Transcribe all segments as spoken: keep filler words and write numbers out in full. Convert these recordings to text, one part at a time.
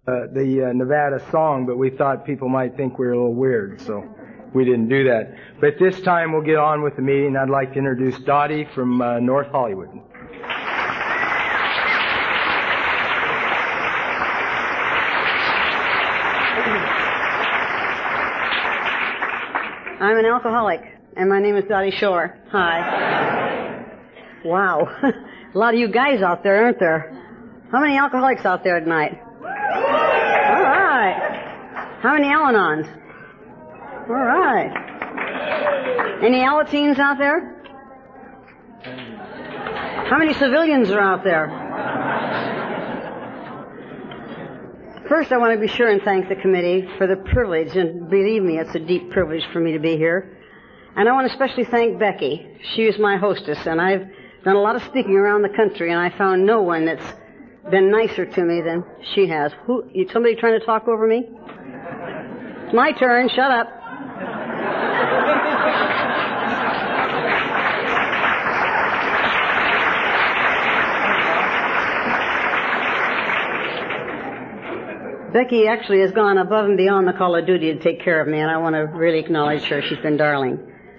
uh, the uh, Nevada song, but we thought people might think we were a little weird, so we didn't do that. But this time we'll get on with the meeting. I'd like to introduce Dottie from uh, North Hollywood. I'm an alcoholic, and my name is Dottie Shore. Hi. Wow. A lot of you guys out there, aren't there? How many alcoholics out there tonight? All right. How many Al-Anons? All right. Any Alateens out there? How many civilians are out there? First, I want to be sure and thank the committee for the privilege, and believe me, it's a deep privilege for me to be here. And I want to especially thank Becky. She is my hostess, and I've done a lot of speaking around the country, and I found no one that's been nicer to me than she has. Who? You, somebody trying to talk over me? It's my turn. Shut up. Becky actually has gone above and beyond the call of duty to take care of me, and I want to really acknowledge her. She's been darling.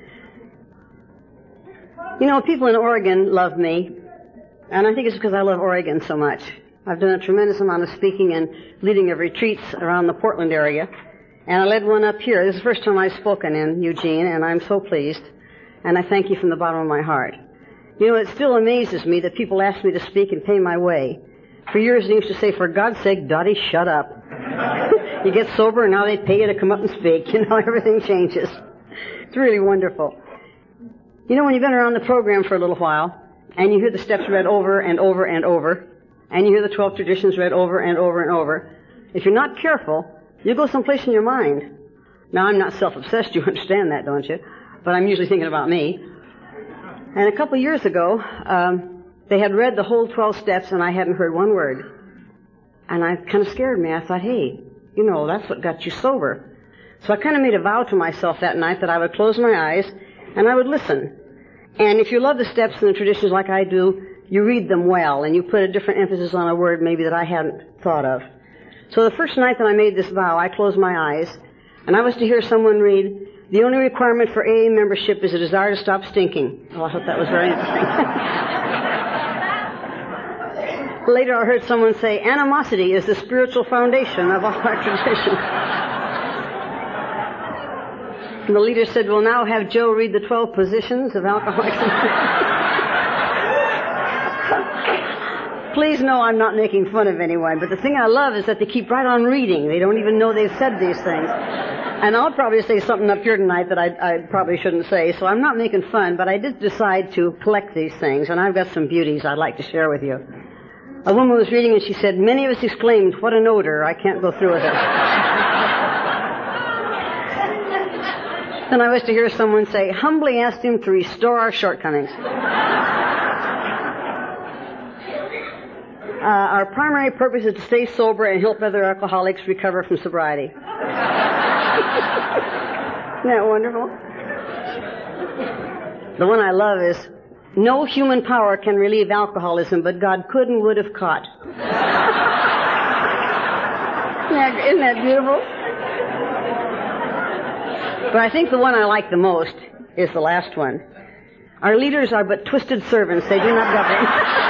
You know, people in Oregon love me, and I think it's because I love Oregon so much. I've done a tremendous amount of speaking and leading of retreats around the Portland area, and I led one up here. This is the first time I've spoken in Eugene, and I'm so pleased, and I thank you from the bottom of my heart. You know, it still amazes me that people ask me to speak and pay my way. For years they used to say, for God's sake, Dottie, shut up. You get sober and now they pay you to come up and speak. You know, everything changes. It's really wonderful. You know, when you've been around the program for a little while, and you hear the steps read over and over and over, and you hear the twelve traditions read over and over and over, if you're not careful, you'll go someplace in your mind. Now, I'm not self-obsessed, you understand that, don't you? But I'm usually thinking about me. And a couple of years ago, um, they had read the whole twelve steps, and I hadn't heard one word. And it kind of scared me. I thought, hey, you know, that's what got you sober. So I kind of made a vow to myself that night that I would close my eyes and I would listen. And if you love the steps and the traditions like I do, you read them well and you put a different emphasis on a word maybe that I hadn't thought of. So the first night that I made this vow, I closed my eyes and I was to hear someone read, the only requirement for A A membership is a desire to stop stinking. Oh, I thought that was very interesting. Later I heard someone say, animosity is the spiritual foundation of all our tradition. And the leader said, we'll now have Joe read the twelve positions of Alcoholics Anonymous. Please know I'm not making fun of anyone, but the thing I love is that they keep right on reading. They don't even know they've said these things. And I'll probably say something up here tonight that I, I probably shouldn't say, so I'm not making fun, but I did decide to collect these things, and I've got some beauties I'd like to share with you. A woman was reading and she said, many of us exclaimed, what an odor, I can't go through with it. Then I was to hear someone say, humbly asked him to restore our shortcomings. Uh, our primary purpose is to stay sober and help other alcoholics recover from sobriety. Isn't that wonderful? The one I love is, no human power can relieve alcoholism, but God could and would have caught. Isn't that, isn't that beautiful? But I think the one I like the most is the last one. Our leaders are but twisted servants. They do not govern.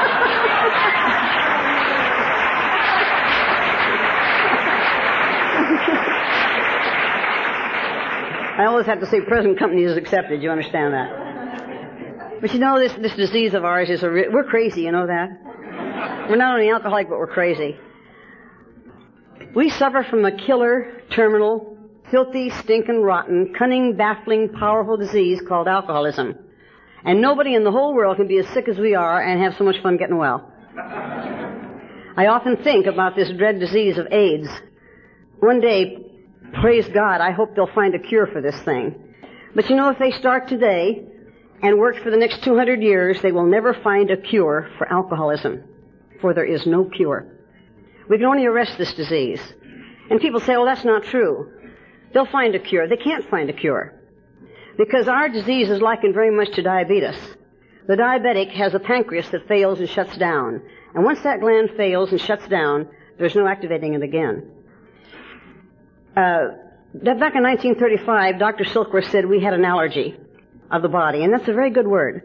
I always have to say present company is accepted. You understand that? But you know, this, this disease of ours is a re- we're crazy, you know that? We're not only alcoholic, but we're crazy. We suffer from a killer, terminal, filthy, stinking, rotten, cunning, baffling, powerful disease called alcoholism. And nobody in the whole world can be as sick as we are and have so much fun getting well. I often think about this dread disease of AIDS. One day, praise God, I hope they'll find a cure for this thing. But you know, if they start today and work for the next two hundred years, they will never find a cure for alcoholism, for there is no cure. We can only arrest this disease. And people say, oh, that's not true. They'll find a cure. They can't find a cure. Because our disease is likened very much to diabetes. The diabetic has a pancreas that fails and shuts down. And once that gland fails and shuts down, There's no activating it again. Uh, back in nineteen thirty-five, Doctor Silkworth said we had an allergy of the body, and that's a very good word.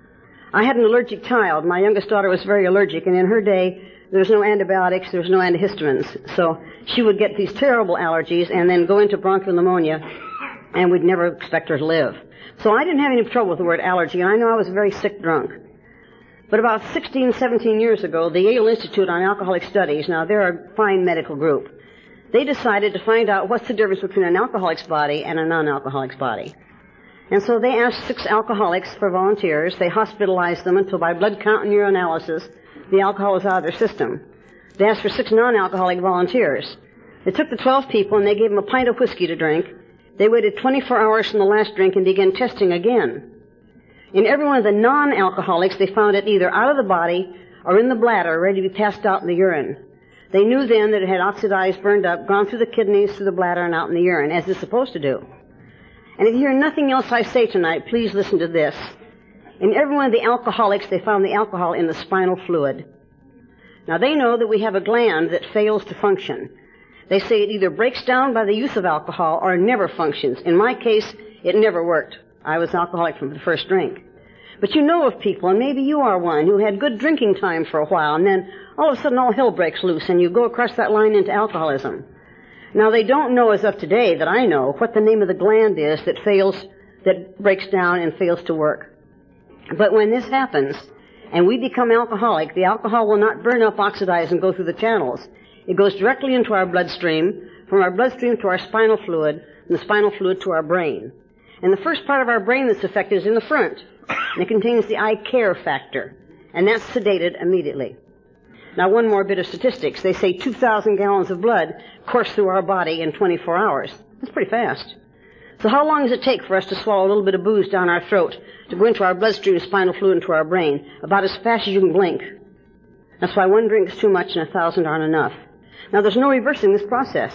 I had an allergic child. My youngest daughter was very allergic, and in her day, there was no antibiotics, there was no antihistamines. So she would get these terrible allergies and then go into bronchial pneumonia, and we'd never expect her to live. So I didn't have any trouble with the word allergy, and I know I was a very sick drunk. But about sixteen, seventeen years ago, the Yale Institute on Alcoholic Studies, now they're a fine medical group, they decided to find out what's the difference between an alcoholic's body and a non-alcoholic's body. And so they asked six alcoholics for volunteers. They hospitalized them until by blood count and urinalysis, the alcohol was out of their system. They asked for six non-alcoholic volunteers. They took the twelve people and they gave them a pint of whiskey to drink. They waited twenty-four hours from the last drink and began testing again. In every one of the non-alcoholics, they found it either out of the body or in the bladder, ready to be passed out in the urine. They knew then that it had oxidized, burned up, gone through the kidneys, through the bladder, and out in the urine, as it's supposed to do. And if you hear nothing else I say tonight, please listen to this. In every one of the alcoholics, they found the alcohol in the spinal fluid. Now, they know that we have a gland that fails to function. They say it either breaks down by the use of alcohol or never functions. In my case, it never worked. I was alcoholic from the first drink. But you know of people, and maybe you are one, who had good drinking time for a while, and then all of a sudden all hell breaks loose, and you go across that line into alcoholism. Now, they don't know as of today that I know what the name of the gland is that fails, that breaks down and fails to work. But when this happens, and we become alcoholic, the alcohol will not burn up, oxidize, and go through the channels. It goes directly into our bloodstream, from our bloodstream to our spinal fluid, and the spinal fluid to our brain. And the first part of our brain that's affected is in the front. And it contains the I care factor. And that's sedated immediately. Now, one more bit of statistics. They say two thousand gallons of blood course through our body in twenty-four hours. That's pretty fast. So how long does it take for us to swallow a little bit of booze down our throat to go into our bloodstream, spinal fluid, into our brain? About as fast as you can blink. That's why one drink is too much and a thousand aren't enough. Now, there's no reversing this process.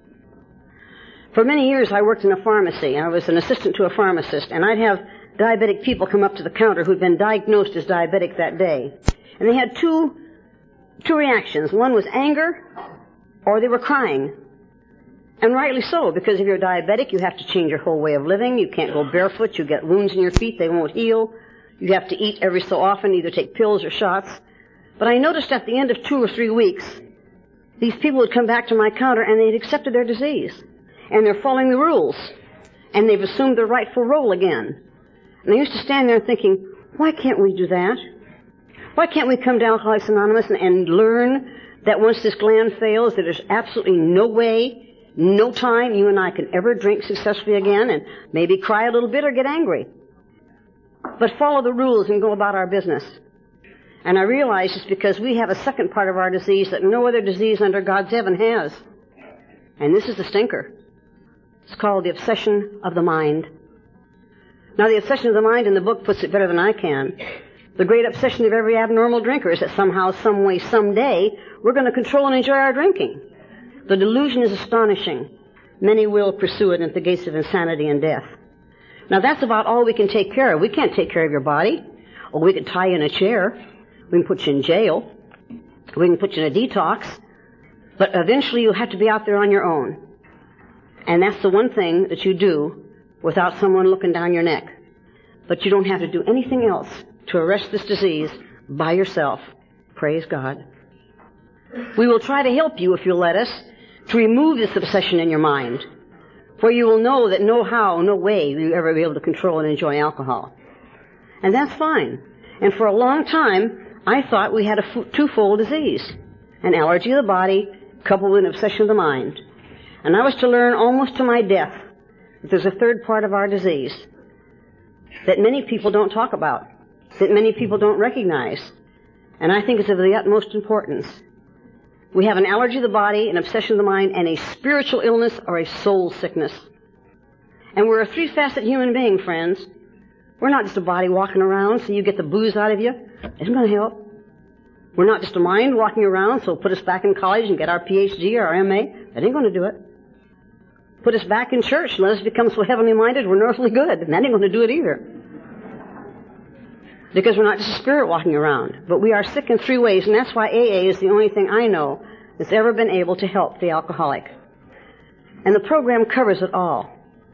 For many years, I worked in a pharmacy. I was an assistant to a pharmacist, and I'd have diabetic people come up to the counter who'd been diagnosed as diabetic that day. And they had two, two reactions. One was anger, or they were crying. And rightly so, because if you're diabetic, you have to change your whole way of living. You can't go barefoot. You get wounds in your feet. They won't heal. You have to eat every so often, either take pills or shots. But I noticed at the end of two or three weeks, these people would come back to my counter and they'd accepted their disease. And they're following the rules. And they've assumed their rightful role again. And I used to stand there thinking, why can't we do that? Why can't we come to Alcoholics Anonymous and, and learn that once this gland fails, that there's absolutely no way, no time you and I can ever drink successfully again and maybe cry a little bit or get angry. But follow the rules and go about our business. And I realize it's because we have a second part of our disease that no other disease under God's heaven has. And this is the stinker. It's called the obsession of the mind. Now, the obsession of the mind in the book puts it better than I can. The great obsession of every abnormal drinker is that somehow, some way, someday, we're going to control and enjoy our drinking. The delusion is astonishing. Many will pursue it at the gates of insanity and death. Now, that's about all we can take care of. We can't take care of your body. Or we can tie you in a chair. We can put you in jail. We can put you in a detox. But eventually you'll have to be out there on your own. And that's the one thing that you do without someone looking down your neck. But you don't have to do anything else to arrest this disease by yourself. Praise God. We will try to help you, if you'll let us, to remove this obsession in your mind, where you will know that no how, no way will you ever be able to control and enjoy alcohol. And that's fine. And for a long time, I thought we had a f- twofold disease, an allergy of the body coupled with an obsession of the mind. And I was to learn almost to my death that there's a third part of our disease that many people don't talk about, that many people don't recognize, and I think it's of the utmost importance. We have an allergy of the body, an obsession of the mind, and a spiritual illness or a soul sickness. And we're a three-faceted human being, friends. We're not just a body walking around so you get the booze out of you. It isn't going to help. We're not just a mind walking around so put us back in college and get our P H D or our M A. That ain't going to do it. Put us back in church and let us become so heavenly minded we're earthly good. And that ain't going to do it either. Because we're not just a spirit walking around. But we are sick in three ways, and that's why A A is the only thing I know that's ever been able to help the alcoholic. And the program covers it all.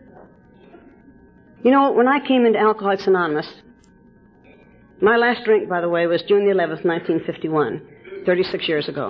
You know, when I came into Alcoholics Anonymous, my last drink, by the way, was June the eleventh, nineteen fifty-one, thirty-six years ago.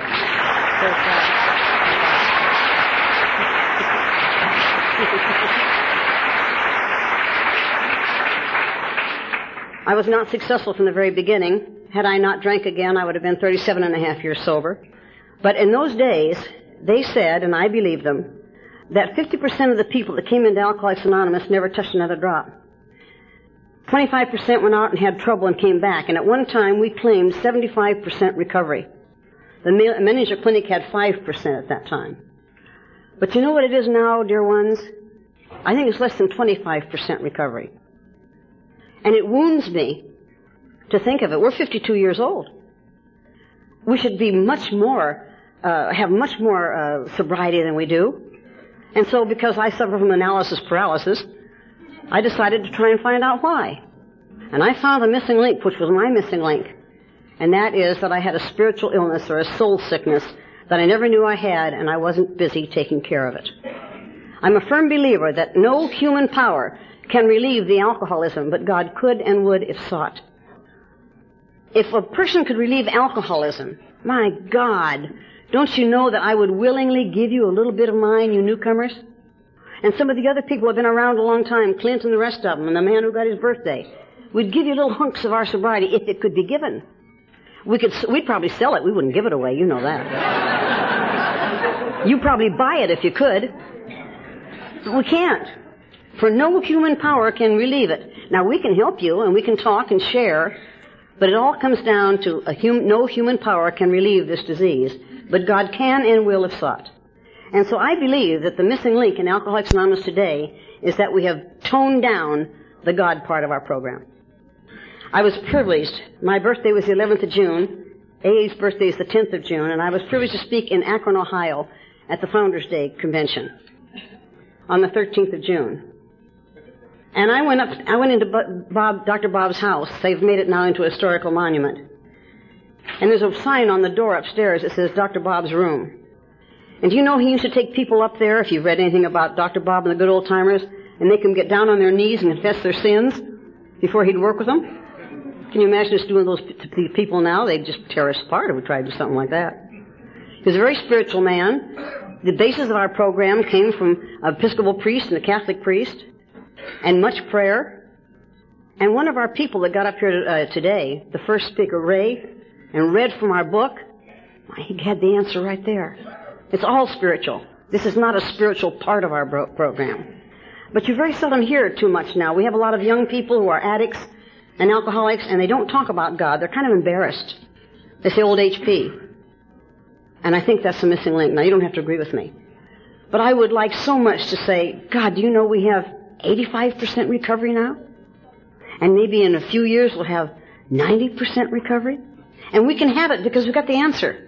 I was not successful from the very beginning. Had I not drank again, I would have been thirty-seven and a half years sober. But in those days, they said, and I believe them, that fifty percent of the people that came into Alcoholics Anonymous never touched another drop. twenty-five percent went out and had trouble and came back. And at one time, we claimed seventy-five percent recovery. The manager clinic had five percent at that time. But you know what it is now, dear ones? I think it's less than twenty-five percent recovery. And it wounds me to think of it. We're fifty-two years old. We should be much more, uh, have much more uh, sobriety than we do. And so because I suffer from analysis paralysis, I decided to try and find out why. And I found the missing link, which was my missing link. And that is that I had a spiritual illness or a soul sickness that I never knew I had, and I wasn't busy taking care of it. I'm a firm believer that no human power can relieve the alcoholism, but God could and would if sought. If a person could relieve alcoholism, my God, don't you know that I would willingly give you a little bit of mine, you newcomers? And some of the other people who have been around a long time, Clint and the rest of them, and the man who got his birthday, we'd give you little hunks of our sobriety if it could be given. We could, we'd probably sell it. We wouldn't give it away. You know that. You'd probably buy it if you could. But we can't. For no human power can relieve it. Now, we can help you, and we can talk and share, but it all comes down to a hum, no human power can relieve this disease, but God can and will if sought. And so I believe that the missing link in Alcoholics Anonymous today is that we have toned down the God part of our program. I was privileged. My birthday was the eleventh of June. A A's birthday is the tenth of June, and I was privileged to speak in Akron, Ohio at the Founders Day Convention on the thirteenth of June. And I went up, I went into Bob, Doctor Bob's house. They've made it now into a historical monument. And there's a sign on the door upstairs that says Doctor Bob's room. And do you know he used to take people up there, if you've read anything about Doctor Bob and the good old timers, and make them get down on their knees and confess their sins before he'd work with them? Can you imagine us doing those to people now? They'd just tear us apart if we tried to do something like that. He was a very spiritual man. The basis of our program came from an Episcopal priest and a Catholic priest, and much prayer. And one of our people that got up here uh, today, the first speaker, Ray, and read from our book, he had the answer right there. It's all spiritual. This is not a spiritual part of our bro- program. But you very seldom hear it too much now. We have a lot of young people who are addicts and alcoholics, and they don't talk about God. They're kind of embarrassed. They say old H P. And I think that's the missing link. Now, you don't have to agree with me. But I would like so much to say, God, do you know we have eighty-five percent recovery now? And maybe in a few years we'll have ninety percent recovery? And we can have it because we've got the answer.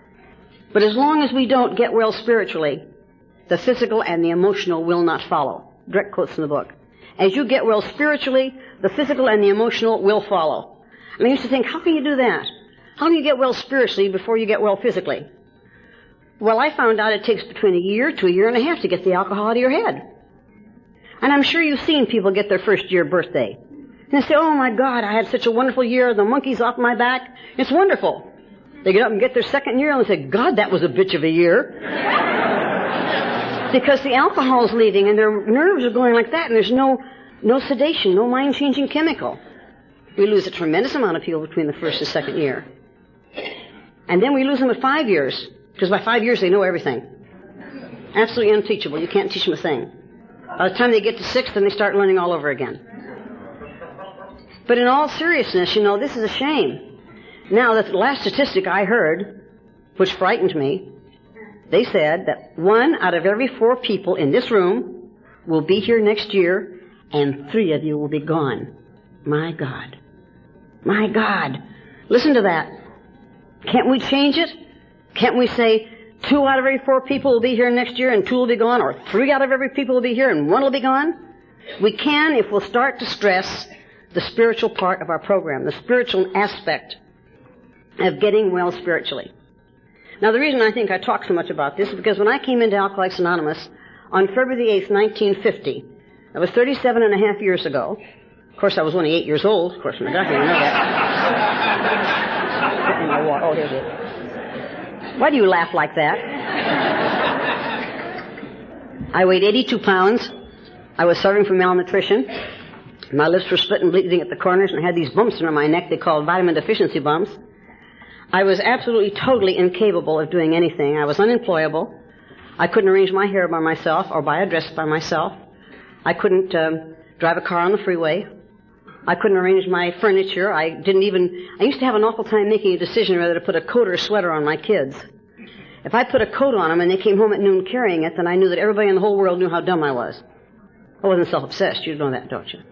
But as long as we don't get well spiritually, the physical and the emotional will not follow. Direct quotes from the book. As you get well spiritually, the physical and the emotional will follow. And I used to think, how can you do that? How can you get well spiritually before you get well physically? Well, I found out it takes between a year to a year and a half to get the alcohol out of your head. And I'm sure you've seen people get their first year birthday. And they say, oh my God, I had such a wonderful year, the monkey's off my back. It's wonderful. They get up and get their second year and they say, God, that was a bitch of a year. Because the alcohol's leaving and their nerves are going like that, and there's no no sedation, no mind-changing chemical. We lose a tremendous amount of people between the first and second year. And then we lose them at five years, because by five years they know everything. Absolutely unteachable. You can't teach them a thing. By the time they get to six, then they start learning all over again. But in all seriousness, you know, this is a shame. Now, the last statistic I heard, which frightened me, they said that one out of every four people in this room will be here next year, and three of you will be gone. My God. My God. Listen to that. Can't we change it? Can't we say two out of every four people will be here next year and two will be gone, or three out of every people will be here and one will be gone? We can if we'll start to stress the spiritual part of our program, the spiritual aspect of getting well spiritually. Now, the reason I think I talk so much about this is because when I came into Alcoholics Anonymous on February the eighth, nineteen fifty, that was thirty-seven and a half years ago. Of course, I was only eight years old. Of course, I got here, you know that. Get me my water. Oh, here's it. Why do you laugh like that? I weighed eighty-two pounds. I was suffering from malnutrition. My lips were split and bleeding at the corners, and I had these bumps under my neck they called vitamin deficiency bumps. I was absolutely, totally incapable of doing anything. I was unemployable. I couldn't arrange my hair by myself or buy a dress by myself. I couldn't um, drive a car on the freeway. I couldn't arrange my furniture. I didn't even... I used to have an awful time making a decision whether to put a coat or a sweater on my kids. If I put a coat on them and they came home at noon carrying it, then I knew that everybody in the whole world knew how dumb I was. I wasn't self-obsessed. You know that, don't you?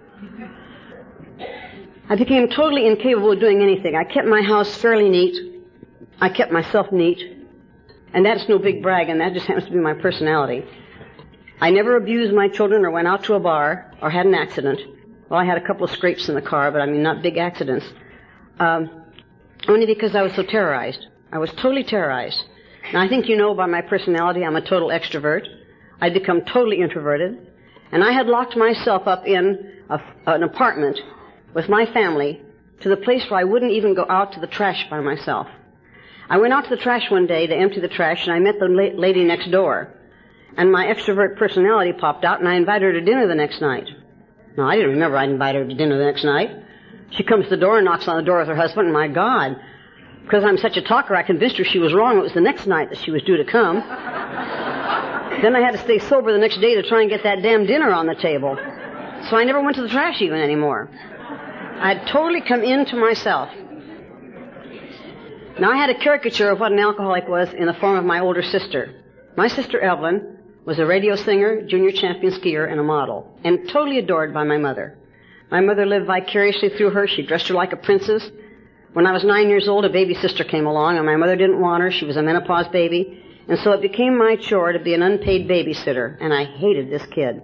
I became totally incapable of doing anything. I kept my house fairly neat. I kept myself neat. And that's no big brag, and that just happens to be my personality. I never abused my children or went out to a bar or had an accident. Well, I had a couple of scrapes in the car, but I mean not big accidents. Um, only because I was so terrorized. I was totally terrorized. Now, I think you know by my personality I'm a total extrovert. I'd become totally introverted. And I had locked myself up in a, an apartment with my family to the place where I wouldn't even go out to the trash by myself. I went out to the trash one day to empty the trash, and I met the la- lady next door. And my extrovert personality popped out, and I invited her to dinner the next night. Now, I didn't remember I'd invited her to dinner the next night. She comes to the door and knocks on the door with her husband, and my God, because I'm such a talker, I convinced her she was wrong. It was the next night that she was due to come. Then I had to stay sober the next day to try and get that damn dinner on the table. So I never went to the trash even anymore. I had totally come into myself. Now, I had a caricature of what an alcoholic was in the form of my older sister. My sister Evelyn was a radio singer, junior champion skier, and a model, and totally adored by my mother. My mother lived vicariously through her. She dressed her like a princess. When I was nine years old, a baby sister came along, and my mother didn't want her. She was a menopause baby. And so it became my chore to be an unpaid babysitter, and I hated this kid.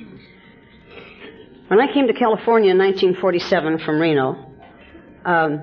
When I came to California in nineteen forty-seven from Reno, um,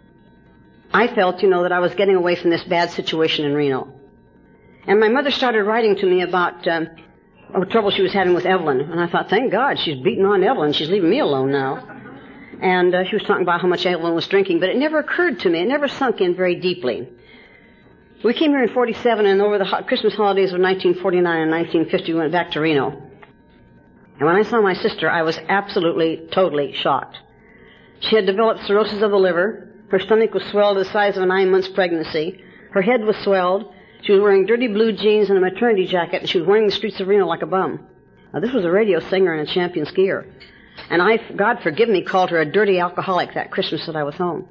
I felt, you know, that I was getting away from this bad situation in Reno. And my mother started writing to me about um, the trouble she was having with Evelyn. And I thought, thank God, she's beating on Evelyn. She's leaving me alone now. And uh, she was talking about how much Evelyn was drinking. But it never occurred to me. It never sunk in very deeply. We came here in forty-seven, and over the ho- Christmas holidays of nineteen forty-nine and nineteen fifty, we went back to Reno. And when I saw my sister, I was absolutely, totally shocked. She had developed cirrhosis of the liver. Her stomach was swelled to the size of a nine months pregnancy. Her head was swelled. She was wearing dirty blue jeans and a maternity jacket, and she was wearing the streets of Reno like a bum. Now, this was a radio singer and a champion skier. And I, God forgive me, called her a dirty alcoholic that Christmas that I was home.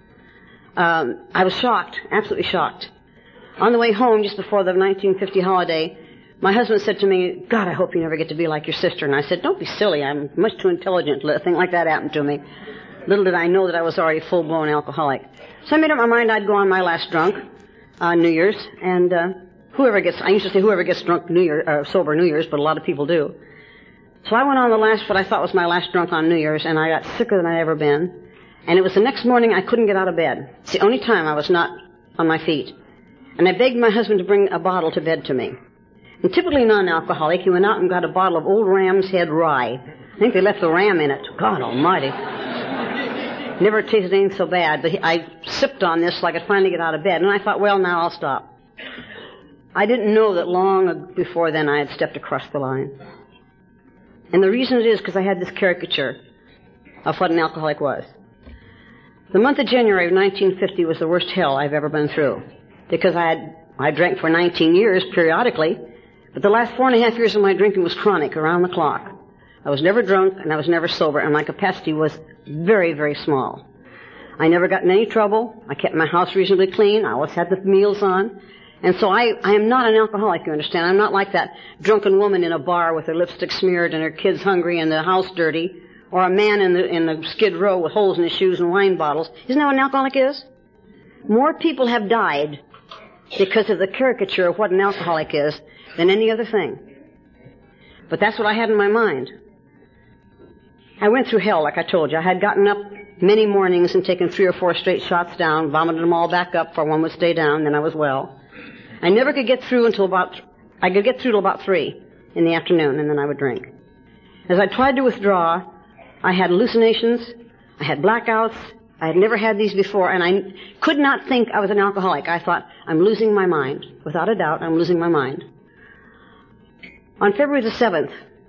Um, I was shocked, absolutely shocked. On the way home, just before the nineteen fifty holiday, my husband said to me, God, I hope you never get to be like your sister. And I said, don't be silly. I'm much too intelligent to let a thing like that happen to me. Little did I know that I was already a full-blown alcoholic. So I made up my mind I'd go on my last drunk on New Year's, and uh, whoever gets, I used to say whoever gets drunk New Year, uh, sober New Year's, but a lot of people do. So I went on the last, what I thought was my last drunk on New Year's, and I got sicker than I'd ever been. And it was the next morning I couldn't get out of bed. It's the only time I was not on my feet. And I begged my husband to bring a bottle to bed to me. And typically non-alcoholic, he went out and got a bottle of Old Ram's Head Rye. I think they left the ram in it. God almighty. Never tasted anything so bad, but he, I sipped on this so I could finally get out of bed. And I thought, well, now I'll stop. I didn't know that long before then I had stepped across the line. And the reason it is because I had this caricature of what an alcoholic was. The month of January of nineteen fifty was the worst hell I've ever been through. Because I had, I drank for nineteen years periodically, but the last four and a half years of my drinking was chronic, around the clock. I was never drunk, and I was never sober, and my capacity was very, very small. I never got in any trouble. I kept my house reasonably clean. I always had the meals on. And so I, I am not an alcoholic, you understand. I'm not like that drunken woman in a bar with her lipstick smeared and her kids hungry and the house dirty, or a man in the, in the skid row with holes in his shoes and wine bottles. Isn't that what an alcoholic is? More people have died because of the caricature of what an alcoholic is than any other thing. But that's what I had in my mind. I went through hell, like I told you. I had gotten up many mornings and taken three or four straight shots down, vomited them all back up for one would stay down, then I was well. I never could get through until about, I could get through till about three in the afternoon, and then I would drink. As I tried to withdraw, I had hallucinations, I had blackouts, I had never had these before, and I could not think I was an alcoholic. I thought, I'm losing my mind. Without a doubt, I'm losing my mind. On February the seventh,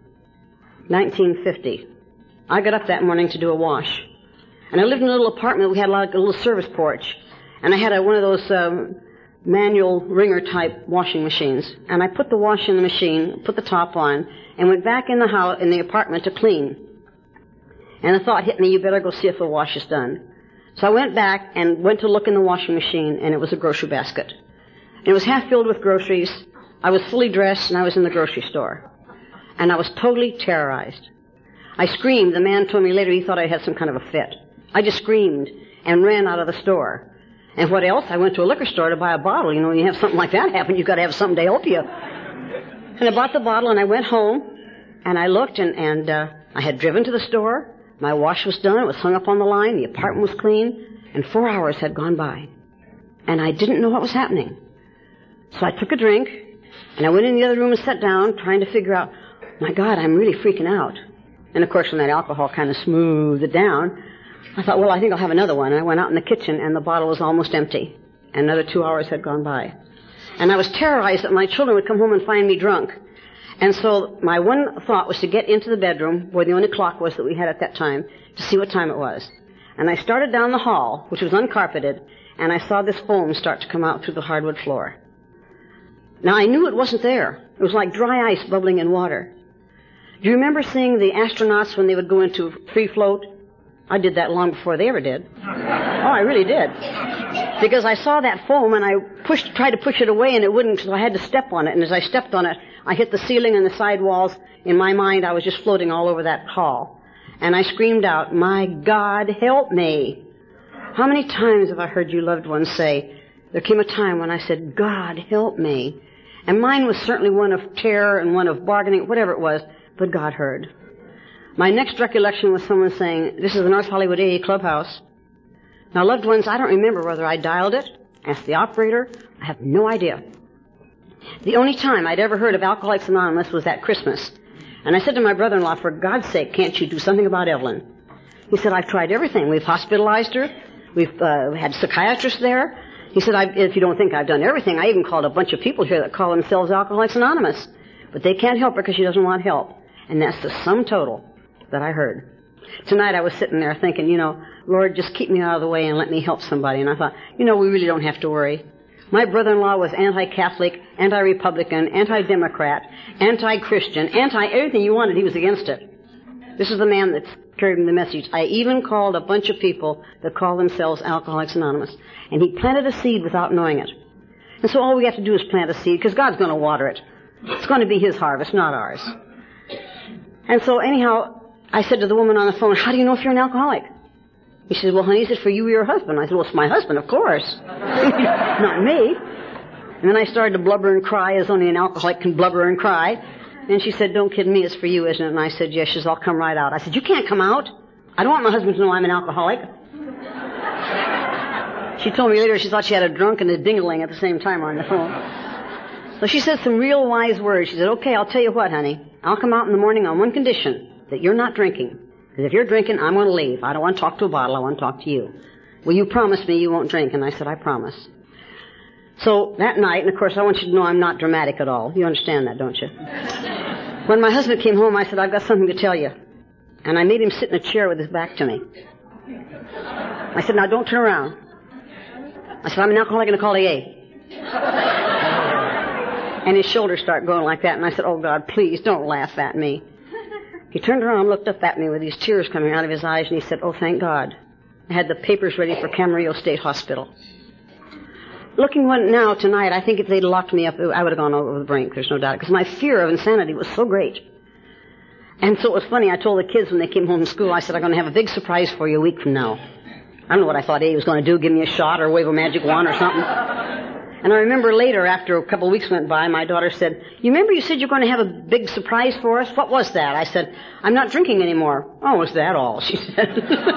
nineteen fifty, I got up that morning to do a wash. And I lived in a little apartment. We had like a little service porch. And I had a, one of those um, manual wringer-type washing machines. And I put the wash in the machine, put the top on, and went back in the house, in the apartment to clean. And a thought hit me, you better go see if the wash is done. So I went back and went to look in the washing machine, and it was a grocery basket. And it was half filled with groceries. I was fully dressed, and I was in the grocery store. And I was totally terrorized. I screamed. The man told me later he thought I had some kind of a fit. I just screamed and ran out of the store. And what else? I went to a liquor store to buy a bottle. You know, when you have something like that happen, you've got to have something to help you. And I bought the bottle, and I went home, and I looked, and, and uh, I had driven to the store. My wash was done. It was hung up on the line. The apartment was clean. And four hours had gone by. And I didn't know what was happening. So I took a drink, and I went in the other room and sat down, trying to figure out, my God, I'm really freaking out. And, of course, when that alcohol kind of smoothed it down, I thought, well, I think I'll have another one. And I went out in the kitchen, and the bottle was almost empty. And another two hours had gone by. And I was terrorized that my children would come home and find me drunk. And so my one thought was to get into the bedroom, where the only clock was that we had at that time, to see what time it was. And I started down the hall, which was uncarpeted, and I saw this foam start to come out through the hardwood floor. Now, I knew it wasn't there. It was like dry ice bubbling in water. Do you remember seeing the astronauts when they would go into free float? I did that long before they ever did. Oh, I really did. Because I saw that foam, and I pushed, tried to push it away, and it wouldn't, so I had to step on it. And as I stepped on it, I hit the ceiling and the side walls. In my mind, I was just floating all over that hall. And I screamed out, my God, help me. How many times have I heard you loved ones say, there came a time when I said, God, help me. And mine was certainly one of terror and one of bargaining, whatever it was, but God heard. My next recollection was someone saying, this is the North Hollywood A A Clubhouse. Now, loved ones, I don't remember whether I dialed it, asked the operator. I have no idea. The only time I'd ever heard of Alcoholics Anonymous was at Christmas. And I said to my brother-in-law, for God's sake, can't you do something about Evelyn? He said, I've tried everything. We've hospitalized her. We've uh, had psychiatrists there. He said, I, if you don't think I've done everything, I even called a bunch of people here that call themselves Alcoholics Anonymous. But they can't help her because she doesn't want help. And that's the sum total that I heard. Tonight I was sitting there thinking, you know, Lord, just keep me out of the way and let me help somebody. And I thought, you know, we really don't have to worry. My brother-in-law was anti-Catholic, anti-Republican, anti-Democrat, anti-Christian, anti-everything you wanted. He was against it. This is the man that's carried the message. I even called a bunch of people that call themselves Alcoholics Anonymous. And he planted a seed without knowing it. And so all we have to do is plant a seed, because God's going to water it. It's going to be His harvest, not ours. And so anyhow, I said to the woman on the phone, how do you know if you're an alcoholic? He said, well, honey, is it for you or your husband? I said, well, it's my husband, of course. Not me. And then I started to blubber and cry, as only an alcoholic can blubber and cry. And she said, don't kid me, it's for you, isn't it? And I said, yes. She says, I'll come right out. I said, you can't come out. I don't want my husband to know I'm an alcoholic. She told me later she thought she had a drunk and a ding-a-ling at the same time on the phone. So she said some real wise words. She said, okay, I'll tell you what, honey. I'll come out in the morning on one condition, that you're not drinking. Because if you're drinking, I'm going to leave. I don't want to talk to a bottle. I want to talk to you. Will you promise me you won't drink? And I said, I promise. So that night, and of course I want you to know I'm not dramatic at all. You understand that, don't you? When my husband came home, I said, I've got something to tell you. And I made him sit in a chair with his back to me. I said, now don't turn around. I said, I'm an alcoholic in a call A A. And his shoulders start going like that, and I said, oh God, please don't laugh at me. He turned around and looked up at me with these tears coming out of his eyes, and he said, oh, thank God. I had the papers ready for Camarillo State Hospital. Looking now, tonight, I think if they'd locked me up, I would have gone over the brink, there's no doubt, because my fear of insanity was so great. And so it was funny, I told the kids when they came home from school, I said, I'm going to have a big surprise for you a week from now. I don't know what I thought A was going to do, give me a shot or wave a magic wand or something. And I remember later, after a couple of weeks went by, my daughter said, you remember you said you were going to have a big surprise for us? What was that? I said, I'm not drinking anymore. Oh, is that all? She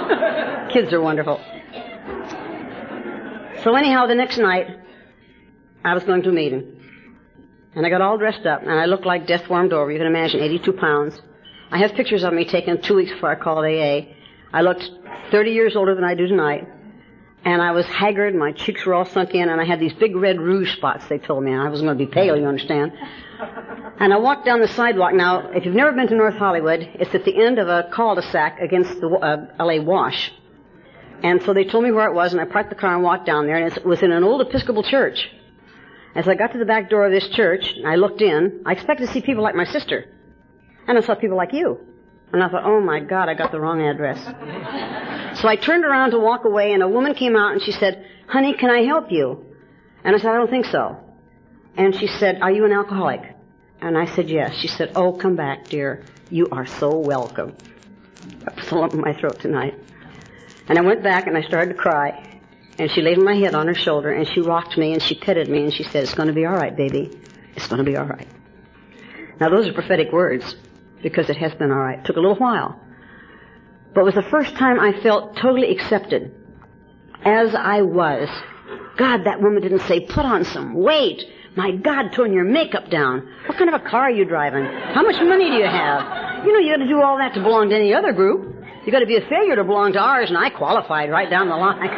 said. Kids are wonderful. So anyhow, the next night, I was going to a meeting. And I got all dressed up, and I looked like death warmed over. You can imagine, eighty-two pounds. I have pictures of me taken two weeks before I called A A. I looked thirty years older than I do tonight. And I was haggard, my cheeks were all sunk in, and I had these big red rouge spots, they told me. And I was going to be pale, you understand. And I walked down the sidewalk. Now, if you've never been to North Hollywood, it's at the end of a cul-de-sac against the uh, L A Wash. And so they told me where it was, and I parked the car and walked down there, and it was in an old Episcopal church. As I got to the back door of this church, I looked in. I expected to see people like my sister. And I saw people like you. And I thought, oh, my God, I got the wrong address. So I turned around to walk away, and a woman came out, and she said, honey, can I help you? And I said, I don't think so. And she said, are you an alcoholic? And I said, yes. She said, oh, come back, dear. You are so welcome. That was a lump in my throat tonight. And I went back, and I started to cry. And she laid my head on her shoulder, and she rocked me, and she petted me, and she said, it's going to be all right, baby. It's going to be all right. Now, those are prophetic words, because it has been all right. It took a little while. But it was the first time I felt totally accepted as I was. God, that woman didn't say, put on some weight. My God, tone your makeup down. What kind of a car are you driving? How much money do you have? You know, you got to do all that to belong to any other group. You got to be a failure to belong to ours, and I qualified right down the line.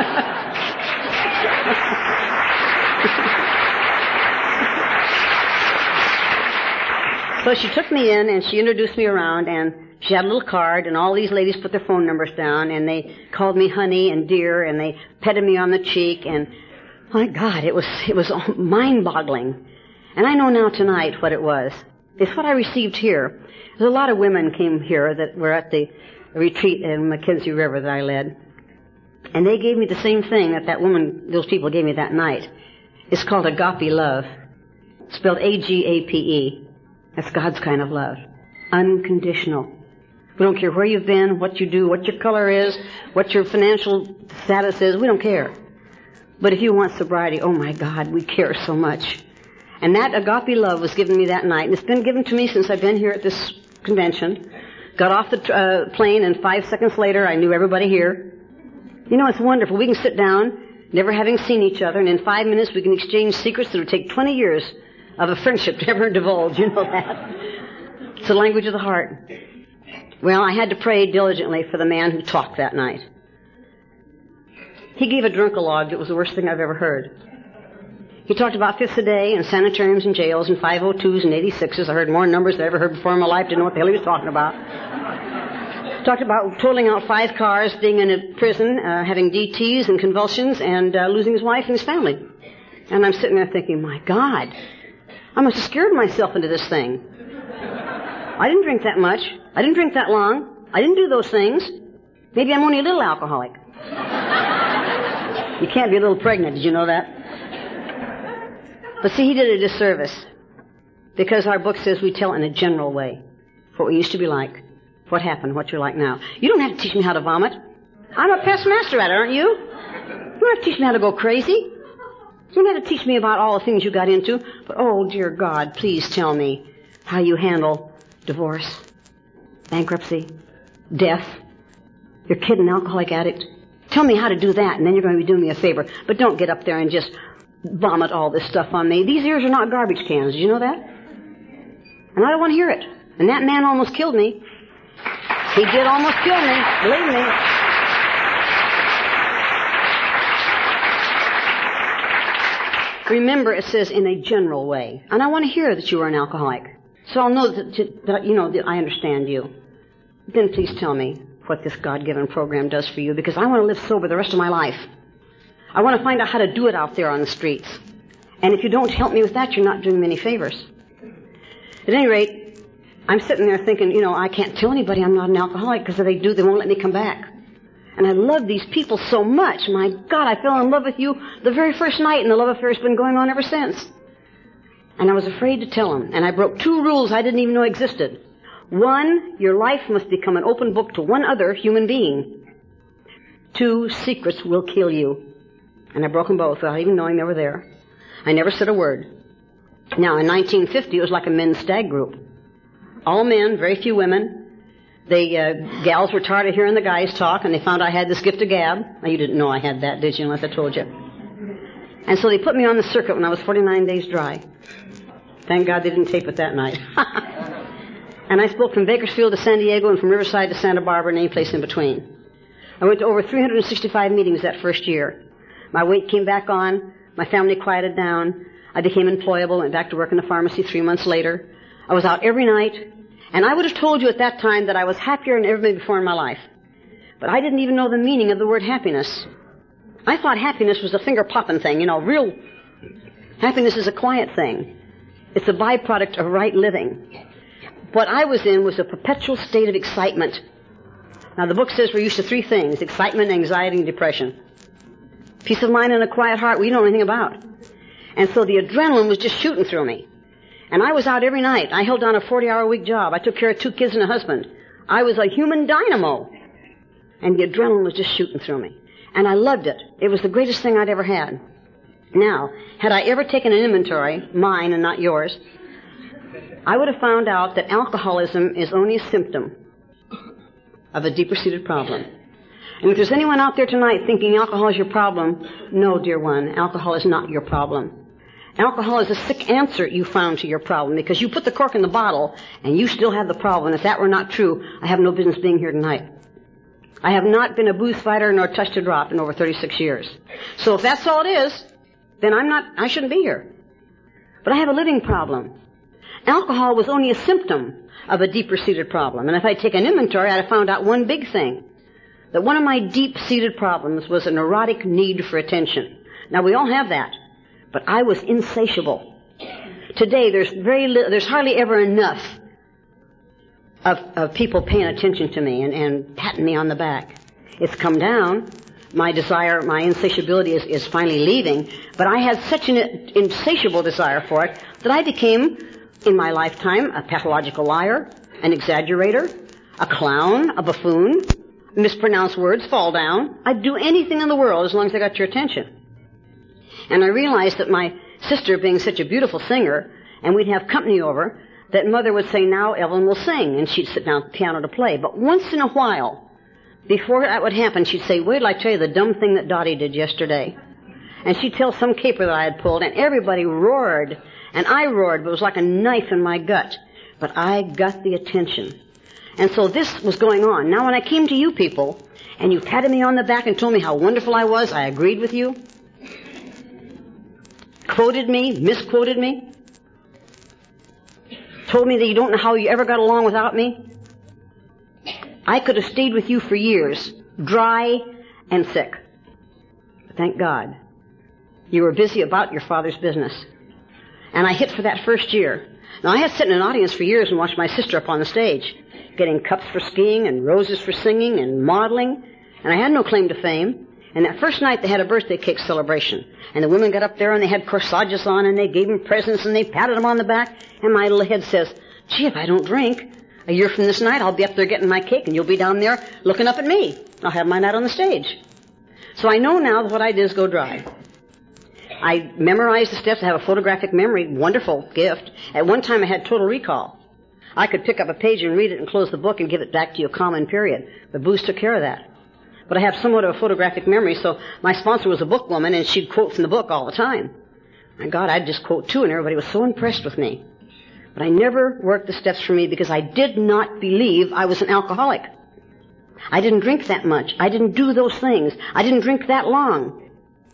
So she took me in, and she introduced me around, and she had a little card, and all these ladies put their phone numbers down, and they called me honey and dear, and they petted me on the cheek, and my God, it was it was mind-boggling. And I know now tonight what it was. It's what I received here. There's a lot of women came here that were at the retreat in Mackenzie River that I led, and they gave me the same thing that that woman, those people gave me that night. It's called agape love, spelled A G A P E. That's God's kind of love. Unconditional. We don't care where you've been, what you do, what your color is, what your financial status is. We don't care. But if you want sobriety, oh my God, we care so much. And that agape love was given me that night. And it's been given to me since I've been here at this convention. Got off the uh, plane, and five seconds later, I knew everybody here. You know, it's wonderful. We can sit down, never having seen each other, and in five minutes we can exchange secrets that would take twenty years of a friendship to ever divulge. You know that. It's the language of the heart. Well, I had to pray diligently for the man who talked that night. He gave a drunkalogue that was the worst thing I've ever heard. He talked about fifths a day and sanitariums and jails and five oh twos and eighty-sixes. I heard more numbers than I ever heard before in my life. Didn't know what the hell he was talking about. Talked about totaling out five cars, being in a prison, uh, having D Ts and convulsions, and uh, losing his wife and his family. And I'm sitting there thinking, my God, I must have scared myself into this thing. I didn't drink that much. I didn't drink that long. I didn't do those things. Maybe I'm only a little alcoholic. You can't be a little pregnant. Did you know that? But see, he did a disservice. Because our book says we tell in a general way what we used to be like, what happened, what you're like now. You don't have to teach me how to vomit. I'm a past master at it, aren't you? You don't have to teach me how to go crazy. You don't have to teach me about all the things you got into. But, oh, dear God, please tell me how you handle divorce, bankruptcy, death, your kid an alcoholic addict. Tell me how to do that, and then you're going to be doing me a favor. But don't get up there and just vomit all this stuff on me. These ears are not garbage cans. Did you know that? And I don't want to hear it. And that man almost killed me. He did almost kill me. Believe me. Remember, it says in a general way. And I want to hear that you are an alcoholic. So I'll know that, that you know, that I understand you. Then please tell me what this God-given program does for you, because I want to live sober the rest of my life. I want to find out how to do it out there on the streets. And if you don't help me with that, you're not doing me any favors. At any rate, I'm sitting there thinking, you know, I can't tell anybody I'm not an alcoholic, because if they do, they won't let me come back. And I love these people so much. My God, I fell in love with you the very first night, and the love affair has been going on ever since. And I was afraid to tell them. And I broke two rules I didn't even know existed. One, your life must become an open book to one other human being. Two, secrets will kill you. And I broke them both without even knowing they were there. I never said a word. Now, in nineteen fifty, it was like a men's stag group. All men, very few women. The uh, gals were tired of hearing the guys talk, and they found I had this gift of gab. Now, you didn't know I had that, did you, unless I told you? And so they put me on the circuit when I was forty-nine days dry. Thank God they didn't tape it that night. And I spoke from Bakersfield to San Diego and from Riverside to Santa Barbara and any place in between. I went to over three hundred sixty-five meetings that first year. My weight came back on. My family quieted down. I became employable, went back to work in the pharmacy three months later. I was out every night. And I would have told you at that time that I was happier than ever before in my life. But I didn't even know the meaning of the word happiness. I thought happiness was a finger-popping thing. You know, real happiness is a quiet thing. It's a byproduct of right living. What I was in was a perpetual state of excitement. Now, the book says we're used to three things: excitement, anxiety, and depression. Peace of mind and a quiet heart we don't know anything about. And so the adrenaline was just shooting through me. And I was out every night. I held down a forty-hour-a-week job. I took care of two kids and a husband. I was a human dynamo. And the adrenaline was just shooting through me. And I loved it. It was the greatest thing I'd ever had. Now, had I ever taken an inventory, mine and not yours, I would have found out that alcoholism is only a symptom of a deeper-seated problem. And if there's anyone out there tonight thinking alcohol is your problem, no, dear one, alcohol is not your problem. Alcohol is a sick answer you found to your problem because you put the cork in the bottle and you still have the problem. And if that were not true, I have no business being here tonight. I have not been a booze fighter nor touched a drop in over thirty-six years. So if that's all it is, then I'm not, I shouldn't be here. But I have a living problem. Alcohol was only a symptom of a deeper-seated problem. And if I'd taken inventory, I'd have found out one big thing. That one of my deep-seated problems was a neurotic need for attention. Now, we all have that. But I was insatiable. Today, there's very li- there's hardly ever enough of, of people paying attention to me and, and patting me on the back. It's come down. My desire, my insatiability is, is finally leaving. But I had such an insatiable desire for it that I became, in my lifetime, a pathological liar, an exaggerator, a clown, a buffoon, mispronounce words, fall down. I'd do anything in the world as long as I got your attention. And I realized that my sister, being such a beautiful singer, and we'd have company over, that Mother would say, now Evelyn will sing, and she'd sit down at the piano to play. But once in a while, before that would happen, she'd say, wait till I tell you the dumb thing that Dottie did yesterday. And she'd tell some caper that I had pulled, and everybody roared, and I roared, but it was like a knife in my gut. But I got the attention. And so this was going on. Now when I came to you people, and you patted me on the back and told me how wonderful I was, I agreed with you, quoted me, misquoted me, told me that you don't know how you ever got along without me. I could have stayed with you for years, dry and sick. But thank God, you were busy about your Father's business. And I hit for that first year. Now, I had sat in an audience for years and watched my sister up on the stage, getting cups for skiing and roses for singing and modeling, and I had no claim to fame. And that first night they had a birthday cake celebration. And the women got up there and they had corsages on and they gave them presents and they patted them on the back. And my little head says, gee, if I don't drink, a year from this night I'll be up there getting my cake and you'll be down there looking up at me. I'll have my night on the stage. So I know now that what I did is go dry. I memorized the steps. I have a photographic memory, wonderful gift. At one time I had total recall. I could pick up a page and read it and close the book and give it back to you, comma and period. The booze took care of that. But I have somewhat of a photographic memory, so my sponsor was a book woman, and she'd quote from the book all the time. My God, I'd just quote too, and everybody was so impressed with me. But I never worked the steps for me because I did not believe I was an alcoholic. I didn't drink that much. I didn't do those things. I didn't drink that long.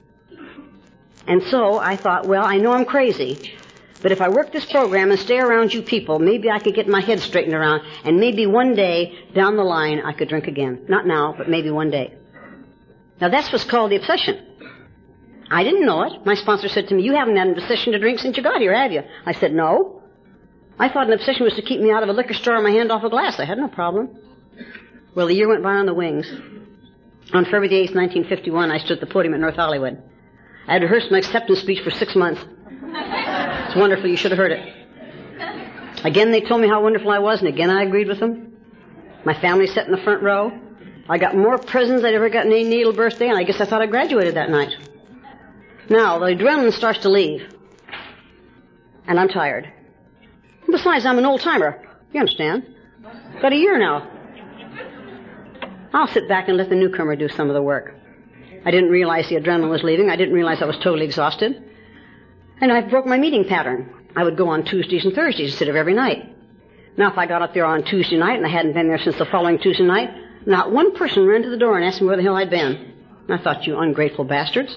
And so I thought, well, I know I'm crazy, but if I work this program and stay around you people, maybe I could get my head straightened around, and maybe one day down the line I could drink again. Not now, but maybe one day. Now that's what's called the obsession. I didn't know it. My sponsor said to me, you haven't had an obsession to drink since you got here, have you? I said, no. I thought an obsession was to keep me out of a liquor store and my hand off a glass. I had no problem. Well, the year went by on the wings. On February eighth, nineteen fifty-one, I stood at the podium at North Hollywood. I had rehearsed my acceptance speech for six months. It's wonderful. You should have heard it. Again, they told me how wonderful I was, and again I agreed with them. My family sat in the front row. I got more presents than I'd ever got in any natal birthday, and I guess I thought I graduated that night. Now, the adrenaline starts to leave, and I'm tired. And besides, I'm an old-timer. You understand? Got a year now. I'll sit back and let the newcomer do some of the work. I didn't realize the adrenaline was leaving. I didn't realize I was totally exhausted. And I broke my meeting pattern. I would go on Tuesdays and Thursdays instead of every night. Now, if I got up there on Tuesday night and I hadn't been there since the following Tuesday night, not one person ran to the door and asked me where the hell I'd been. And I thought, you ungrateful bastards.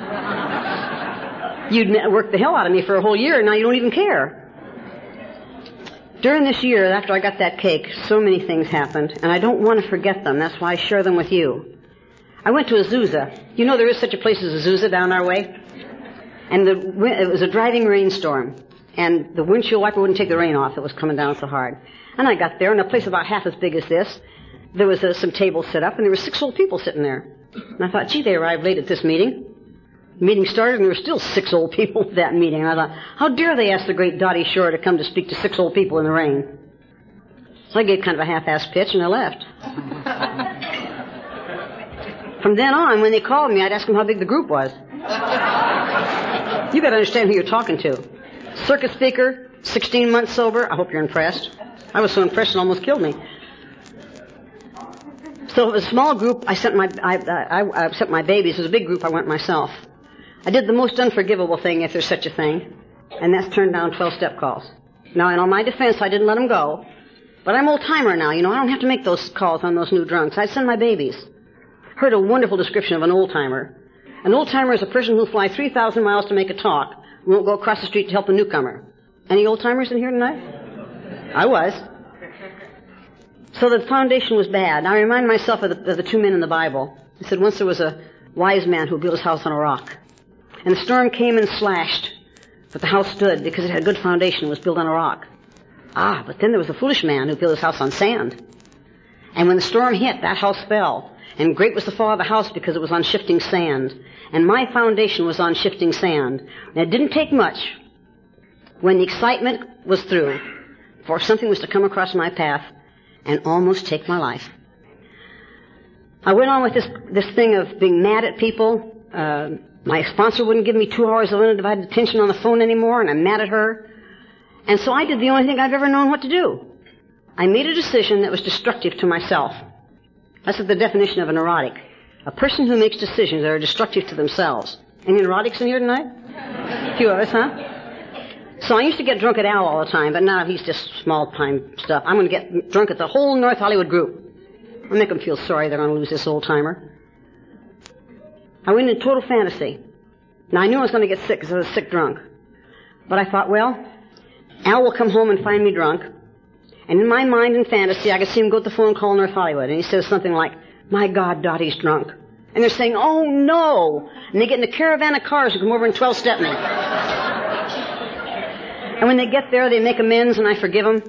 You'd worked the hell out of me for a whole year, and now you don't even care. During this year, after I got that cake, so many things happened, and I don't want to forget them. That's why I share them with you. I went to Azusa. You know there is such a place as Azusa down our way? And the, it was a driving rainstorm, and the windshield wiper wouldn't take the rain off. It was coming down so hard. And I got there, in a place about half as big as this, there was uh, some tables set up, and there were six old people sitting there. And I thought, gee, they arrived late at this meeting. The meeting started, and there were still six old people at that meeting. And I thought, how dare they ask the great Dottie Shore to come to speak to six old people in the rain? So I gave kind of a half-assed pitch, and I left. From then on, when they called me, I'd ask them how big the group was. You got to understand who you're talking to. Circuit speaker, sixteen months sober. I hope you're impressed. I was so impressed it almost killed me. So it was a small group. I sent my I, I, I sent my babies. It was a big group. I went myself. I did the most unforgivable thing, if there's such a thing, and that's turned down twelve-step calls. Now, in all my defense, I didn't let them go, but I'm old-timer now. You know, I don't have to make those calls on those new drunks. I'd send my babies. Heard a wonderful description of an old-timer. An old-timer is a person who'll fly three thousand miles to make a talk, won't go across the street to help a newcomer. Any old-timers in here tonight? I was. So the foundation was bad. Now, I remind myself of the, of the two men in the Bible. It said once there was a wise man who built his house on a rock. And the storm came and slashed, but the house stood because it had a good foundation. It was built on a rock. Ah, but then there was a foolish man who built his house on sand. And when the storm hit, that house fell. And great was the fall of the house because it was on shifting sand. And my foundation was on shifting sand. And it didn't take much when the excitement was through for something was to come across my path and almost take my life. I went on with this this thing of being mad at people. Uh, my sponsor wouldn't give me two hours of undivided attention on the phone anymore, and I'm mad at her. And so I did the only thing I've ever known what to do. I made a decision that was destructive to myself. That's the definition of a neurotic. A person who makes decisions that are destructive to themselves. Any neurotics in here tonight? A few of us, huh? So I used to get drunk at Al all the time, but now he's just small-time stuff. I'm going to get drunk at the whole North Hollywood group. I'll make them feel sorry they're going to lose this old-timer. I went into total fantasy. Now, I knew I was going to get sick because I was a sick drunk. But I thought, well, Al will come home and find me drunk. And in my mind and fantasy, I could see him go to the phone call North Hollywood. And he says something like, my God, Dottie's drunk. And they're saying, oh, no. And they get in a caravan of cars and come over and twelve-step me. And when they get there, they make amends and I forgive them.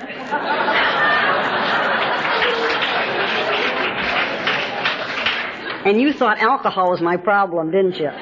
And you thought alcohol was my problem, didn't you?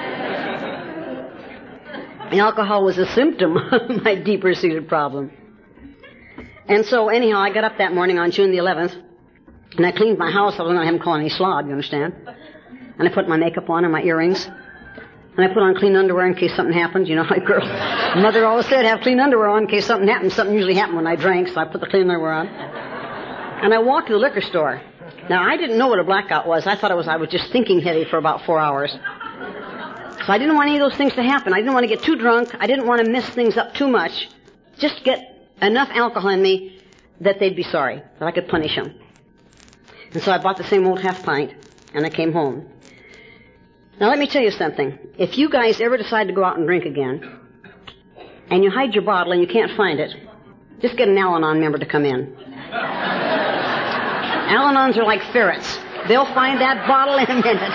And alcohol was a symptom of my deeper-seated problem. And so, anyhow, I got up that morning on June the eleventh, and I cleaned my house. I wasn't going to have him call any slob, you understand? And I put my makeup on and my earrings. And I put on clean underwear in case something happened. You know, like girls, Mother always said, have clean underwear on in case something happened. Something usually happened when I drank, so I put the clean underwear on. And I walked to the liquor store. Now, I didn't know what a blackout was. I thought it was I was just thinking heavy for about four hours. So I didn't want any of those things to happen. I didn't want to get too drunk. I didn't want to mess things up too much. Just get enough alcohol in me that they'd be sorry, that I could punish them. And so I bought the same old half pint, and I came home. Now, let me tell you something. If you guys ever decide to go out and drink again, and you hide your bottle and you can't find it, just get an Al-Anon member to come in. Al-Anons are like ferrets. They'll find that bottle in a minute.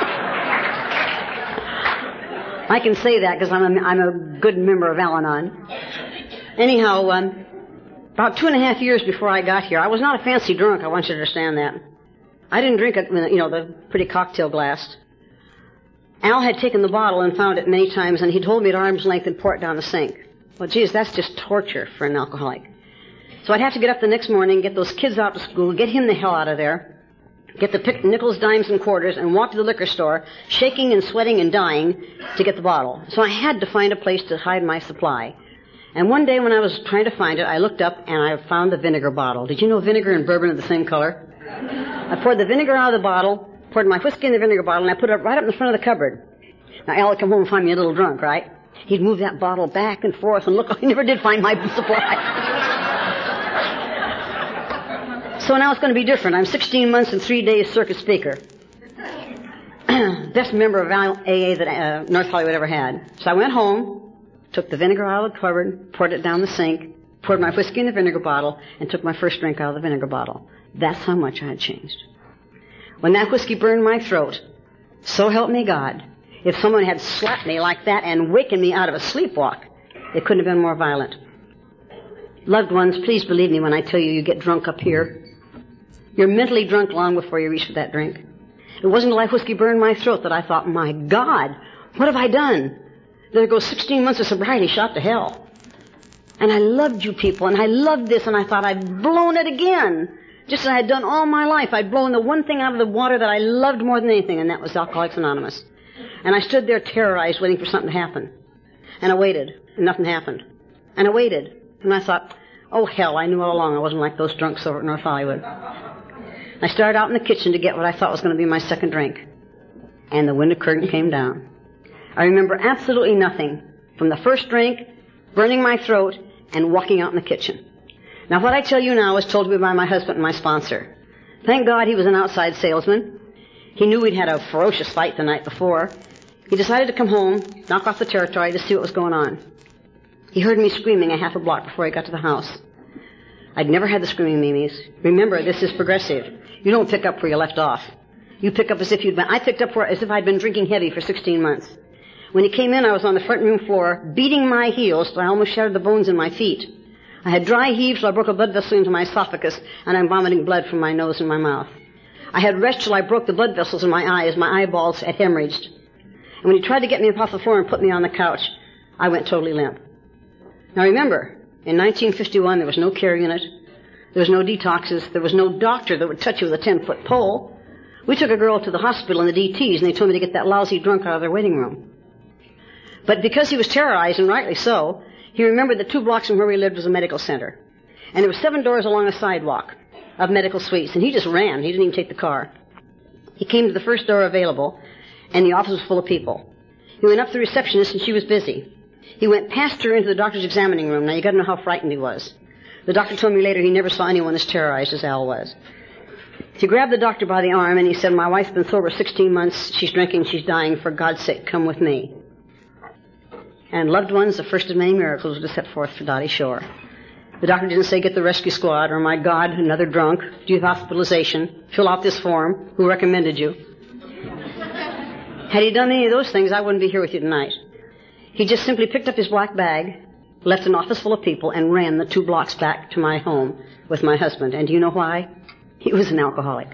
I can say that because I'm a, I'm a good member of Al-Anon. Anyhow, um, about two and a half years before I got here, I was not a fancy drunk. I want you to understand that. I didn't drink it, you know, the pretty cocktail glass. Al had taken the bottle and found it many times, and he told me at arm's length and pour it down the sink. Well, geez, that's just torture for an alcoholic. So I'd have to get up the next morning, get those kids out to school, get him the hell out of there, get the pick nickels, dimes, and quarters, and walk to the liquor store, shaking and sweating and dying to get the bottle. So I had to find a place to hide my supply. And one day when I was trying to find it, I looked up and I found the vinegar bottle. Did you know vinegar and bourbon are the same color? I poured the vinegar out of the bottle, poured my whiskey in the vinegar bottle, and I put it right up in the front of the cupboard. Now, Al would come home and find me a little drunk, right? He'd move that bottle back and forth, and look, I never did find my supply. So now it's going to be different. I'm sixteen months and three days circuit speaker. Best member of A A that uh, North Hollywood ever had. So I went home, took the vinegar out of the cupboard, poured it down the sink, poured my whiskey in the vinegar bottle, and took my first drink out of the vinegar bottle. That's how much I had changed. When that whiskey burned my throat, so help me God, if someone had slapped me like that and wakened me out of a sleepwalk, it couldn't have been more violent. Loved ones, please believe me when I tell you you get drunk up here. You're mentally drunk long before you reach for that drink. It wasn't until that whiskey burned my throat that I thought, my God, what have I done? There goes sixteen months of sobriety shot to hell. And I loved you people, and I loved this, and I thought I'd blown it again. Just as I had done all my life, I'd blown the one thing out of the water that I loved more than anything, and that was Alcoholics Anonymous. And I stood there terrorized, waiting for something to happen. And I waited, and nothing happened. And I waited, and I thought, oh hell, I knew all along I wasn't like those drunks over at North Hollywood. I started out in the kitchen to get what I thought was going to be my second drink. And the window curtain came down. I remember absolutely nothing from the first drink, burning my throat, and walking out in the kitchen. Now, what I tell you now was told to me by my husband and my sponsor. Thank God he was an outside salesman. He knew we'd had a ferocious fight the night before. He decided to come home, knock off the territory to see what was going on. He heard me screaming a half a block before he got to the house. I'd never had the screaming mimes. Remember, this is progressive. You don't pick up where you left off. You pick up as if you'd been... I picked up where, as if I'd been drinking heavy for sixteen months. When he came in, I was on the front room floor, beating my heels till I almost shattered the bones in my feet. I had dry heaves till I broke a blood vessel into my esophagus, and I'm vomiting blood from my nose and my mouth. I had retched till I broke the blood vessels in my eyes. My eyeballs had hemorrhaged. And when he tried to get me off the floor and put me on the couch, I went totally limp. Now remember, in nineteen fifty-one, there was no care unit. There was no detoxes. There was no doctor that would touch you with a ten-foot pole. We took a girl to the hospital in the D Ts, and they told me to get that lousy drunk out of their waiting room. But because he was terrorized, and rightly so, he remembered that two blocks from where we lived was a medical center. And there were seven doors along a sidewalk of medical suites, and he just ran. He didn't even take the car. He came to the first door available, and the office was full of people. He went up to the receptionist, and she was busy. He went past her into the doctor's examining room. Now, you got to know how frightened he was. The doctor told me later he never saw anyone as terrorized as Al was. He grabbed the doctor by the arm, and he said, my wife's been sober sixteen months. She's drinking. She's dying. For God's sake, come with me. And loved ones, the first of many miracles was set forth for Dottie Shore. The doctor didn't say, get the rescue squad, or my God, another drunk, do you have hospitalization, fill out this form, who recommended you. Had he done any of those things, I wouldn't be here with you tonight. He just simply picked up his black bag, left an office full of people, and ran the two blocks back to my home with my husband. And do you know why? He was an alcoholic.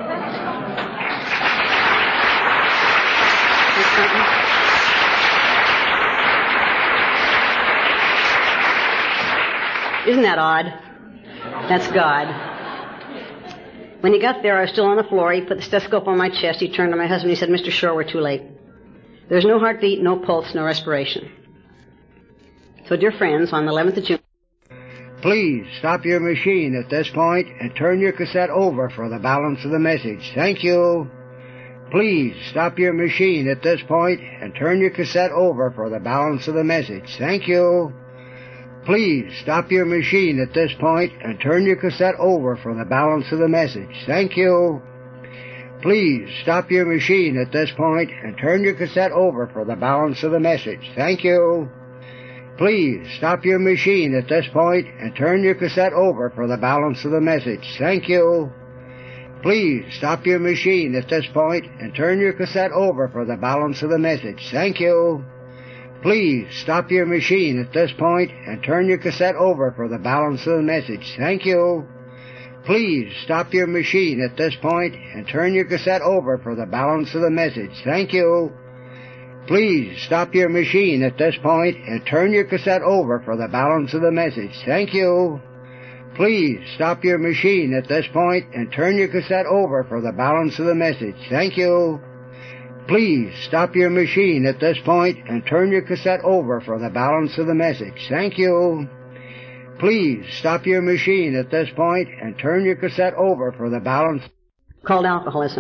Isn't that odd? That's God. When he got there, I was still on the floor. He put the stethoscope on my chest. He turned to my husband. He said, Mister Shore, we're too late. There's no heartbeat, no pulse, no respiration. So, dear friends, on the eleventh of June... Please stop your machine at this point and turn your cassette over for the balance of the message. Thank you. Please stop your machine at this point and turn your cassette over for the balance of the message. Thank you. Please stop your machine at this point and turn your cassette over for the balance of the message. Thank you. Please stop your machine at this point and turn your cassette over for the balance of the message. Thank you. Please stop your machine at this point and turn your cassette over for the balance of the message. Thank you. Please stop your machine at this point and turn your cassette over for the balance of the message. Thank you. Please stop your machine at this point and turn your cassette over for the balance of the message. Thank you. Please stop your machine at this point and turn your cassette over for the balance of the message. Thank you. Please stop your machine at this point and turn your cassette over for the balance of the message. Thank you. Please stop your machine at this point and turn your cassette over for the balance of the message. Thank you. Please stop your machine at this point and turn your cassette over for the balance of the message. Thank you. Please stop your machine at this point and turn your cassette over for the balance. Called alcoholism.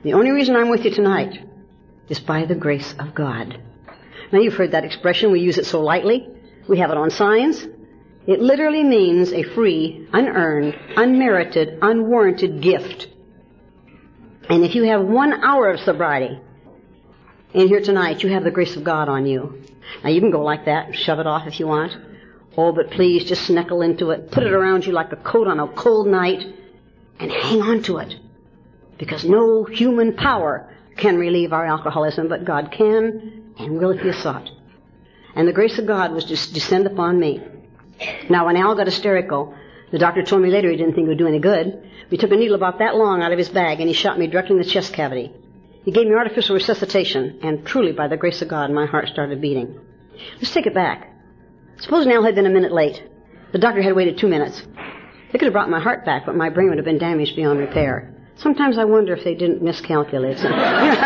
The only reason I'm with you tonight is by the grace of God. Now, you've heard that expression. We use it so lightly. We have it on signs. It literally means a free, unearned, unmerited, unwarranted gift. And if you have one hour of sobriety in here tonight, you have the grace of God on you. Now, you can go like that, shove it off if you want. Oh, but please just snuggle into it. Put it around you like a coat on a cold night and hang on to it. Because no human power can relieve our alcoholism, but God can and will if you sought. And the grace of God was just descend upon me. Now, when Al got hysterical, the doctor told me later he didn't think it would do any good. We took a needle about that long out of his bag, and he shot me directly in the chest cavity. He gave me artificial resuscitation, and truly, by the grace of God, my heart started beating. Let's take it back. Suppose Al had been a minute late. The doctor had waited two minutes. They could have brought my heart back, but my brain would have been damaged beyond repair. Sometimes I wonder if they didn't miscalculate. You know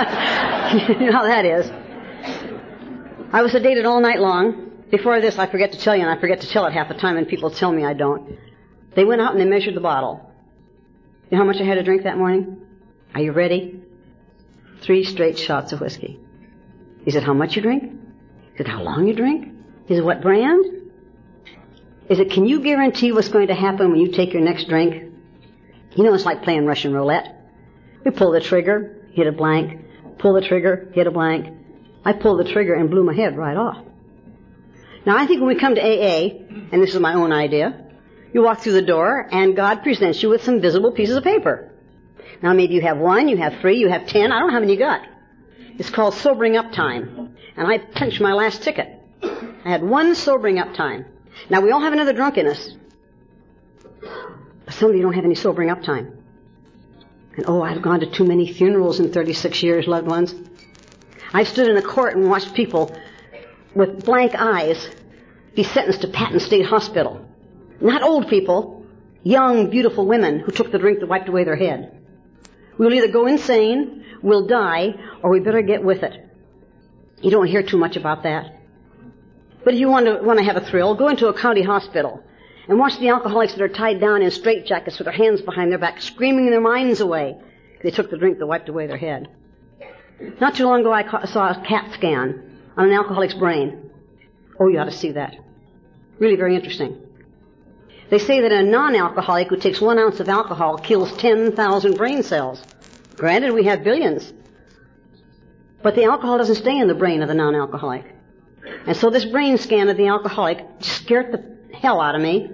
how that is. I was sedated all night long. Before this, I forget to tell you, and I forget to tell it half the time, and people tell me I don't. They went out and they measured the bottle. You know how much I had to drink that morning? Are you ready? Three straight shots of whiskey. He said, how much you drink? He said, how long you drink? He said, what brand? Is it, can you guarantee what's going to happen when you take your next drink? You know, it's like playing Russian roulette. We pull the trigger, hit a blank. Pull the trigger, hit a blank. I pulled the trigger and blew my head right off. Now, I think when we come to A A, and this is my own idea, you walk through the door, and God presents you with some visible pieces of paper. Now, maybe you have one, you have three, you have ten. I don't know how many you got. It's called sobering up time. And I punched my last ticket. I had one sobering up time. Now, we all have another drunk in us. But some of you don't have any sobering up time. And, oh, I've gone to too many funerals in thirty-six years, loved ones. I've stood in a court and watched people with blank eyes be sentenced to Patton State Hospital. Not old people, young, beautiful women who took the drink that wiped away their head. We'll either go insane, we'll die, or we better get with it. You don't hear too much about that. But if you want to, want to have a thrill, go into a county hospital and watch the alcoholics that are tied down in straitjackets with their hands behind their back, screaming their minds away. They took the drink that wiped away their head. Not too long ago, I ca- saw a CAT scan on an alcoholic's brain. Oh, you ought to see that. Really very interesting. They say that a non-alcoholic who takes one ounce of alcohol kills ten thousand brain cells. Granted, we have billions. But the alcohol doesn't stay in the brain of the non-alcoholic. And so this brain scan of the alcoholic just scared the hell out of me.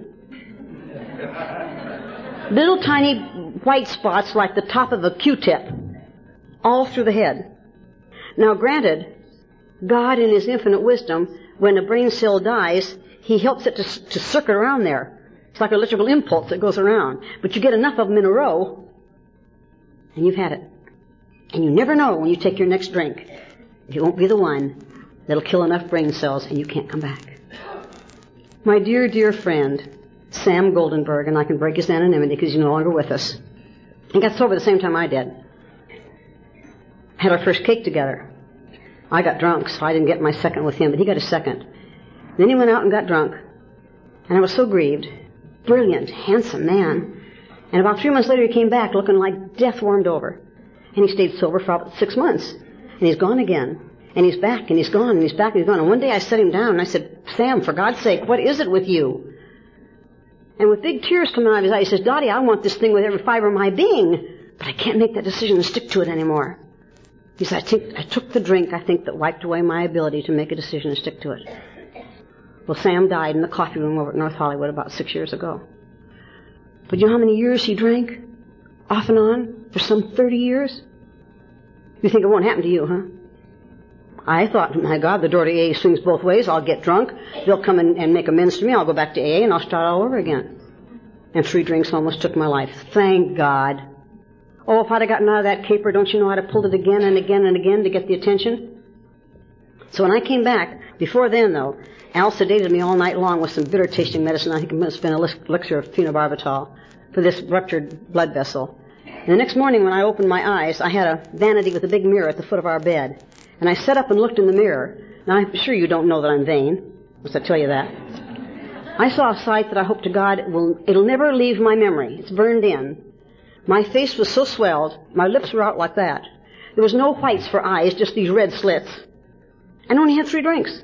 Little tiny white spots like the top of a Q-tip all through the head. Now, granted, God in His infinite wisdom, when a brain cell dies, He helps it to, to circuit around there. It's like an electrical impulse that goes around. But you get enough of them in a row, and you've had it. And you never know when you take your next drink. It won't be the one that'll kill enough brain cells and you can't come back. My dear, dear friend, Sam Goldenberg, and I can break his anonymity because he's no longer with us. He got sober the same time I did. Had our first cake together. I got drunk, so I didn't get my second with him, but he got a second. Then he went out and got drunk. And I was so grieved. Brilliant, handsome man. And about three months later he came back looking like death warmed over. And he stayed sober for about six months. And he's gone again. And he's back, and he's gone, and he's back, and he's gone. And one day I set him down, and I said, Sam, for God's sake, what is it with you? And with big tears coming out of his eyes, he says, Dottie, I want this thing with every fiber of my being, but I can't make that decision and stick to it anymore. He said, I, think, I took the drink, I think, that wiped away my ability to make a decision and stick to it. Well, Sam died in the coffee room over at North Hollywood about six years ago. But you know how many years he drank? Off and on? For some thirty years? You think it won't happen to you, huh? I thought, my God, the door to A A swings both ways. I'll get drunk. They'll come in and make amends to me. I'll go back to A A and I'll start all over again. And three drinks almost took my life. Thank God. Oh, if I'd have gotten out of that caper, don't you know I'd have pulled it again and again and again to get the attention? So when I came back, before then, though, Al sedated me all night long with some bitter-tasting medicine. I think it must have been an elixir of phenobarbital for this ruptured blood vessel. And the next morning when I opened my eyes, I had a vanity with a big mirror at the foot of our bed. And I sat up and looked in the mirror. Now, I'm sure you don't know that I'm vain. Must I tell you that? I saw a sight that I hope to God it will, it'll never leave my memory. It's burned in. My face was so swelled, my lips were out like that, There was no whites for eyes, just these red slits. And only had three drinks.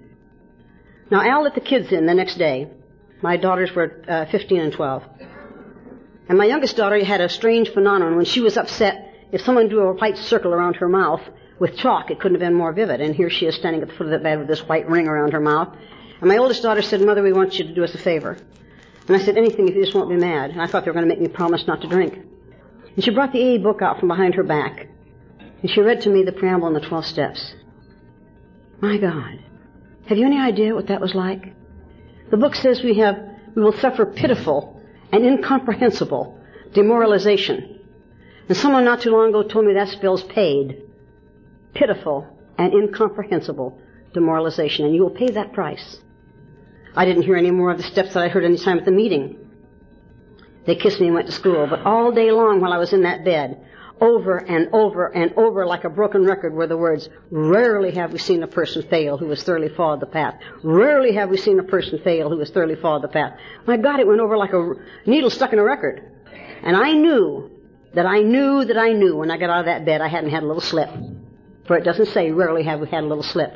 Now, Al let the kids in the next day. My daughters were uh, fifteen and twelve. And my youngest daughter had a strange phenomenon. When she was upset, if someone drew a white circle around her mouth with chalk, it couldn't have been more vivid. And here she is standing at the foot of the bed with this white ring around her mouth. And my oldest daughter said, Mother, we want you to do us a favor. And I said, anything if you just won't be mad. And I thought they were going to make me promise not to drink. And she brought the A A book out from behind her back. And she read to me the preamble and the twelve steps. My God, have you any idea what that was like? The book says we have, we will suffer pitiful and incomprehensible demoralization. And someone not too long ago told me that spells paid. Pitiful and incomprehensible demoralization. And you will pay that price. I didn't hear any more of the steps that I heard any time at the meeting. They kissed me and went to school. But all day long while I was in that bed, over and over and over like a broken record were the words, rarely have we seen a person fail who has thoroughly followed the path. Rarely have we seen a person fail who has thoroughly followed the path. My God, it went over like a needle stuck in a record. And I knew that I knew that I knew when I got out of that bed I hadn't had a little slip. For it doesn't say, rarely have we had a little slip.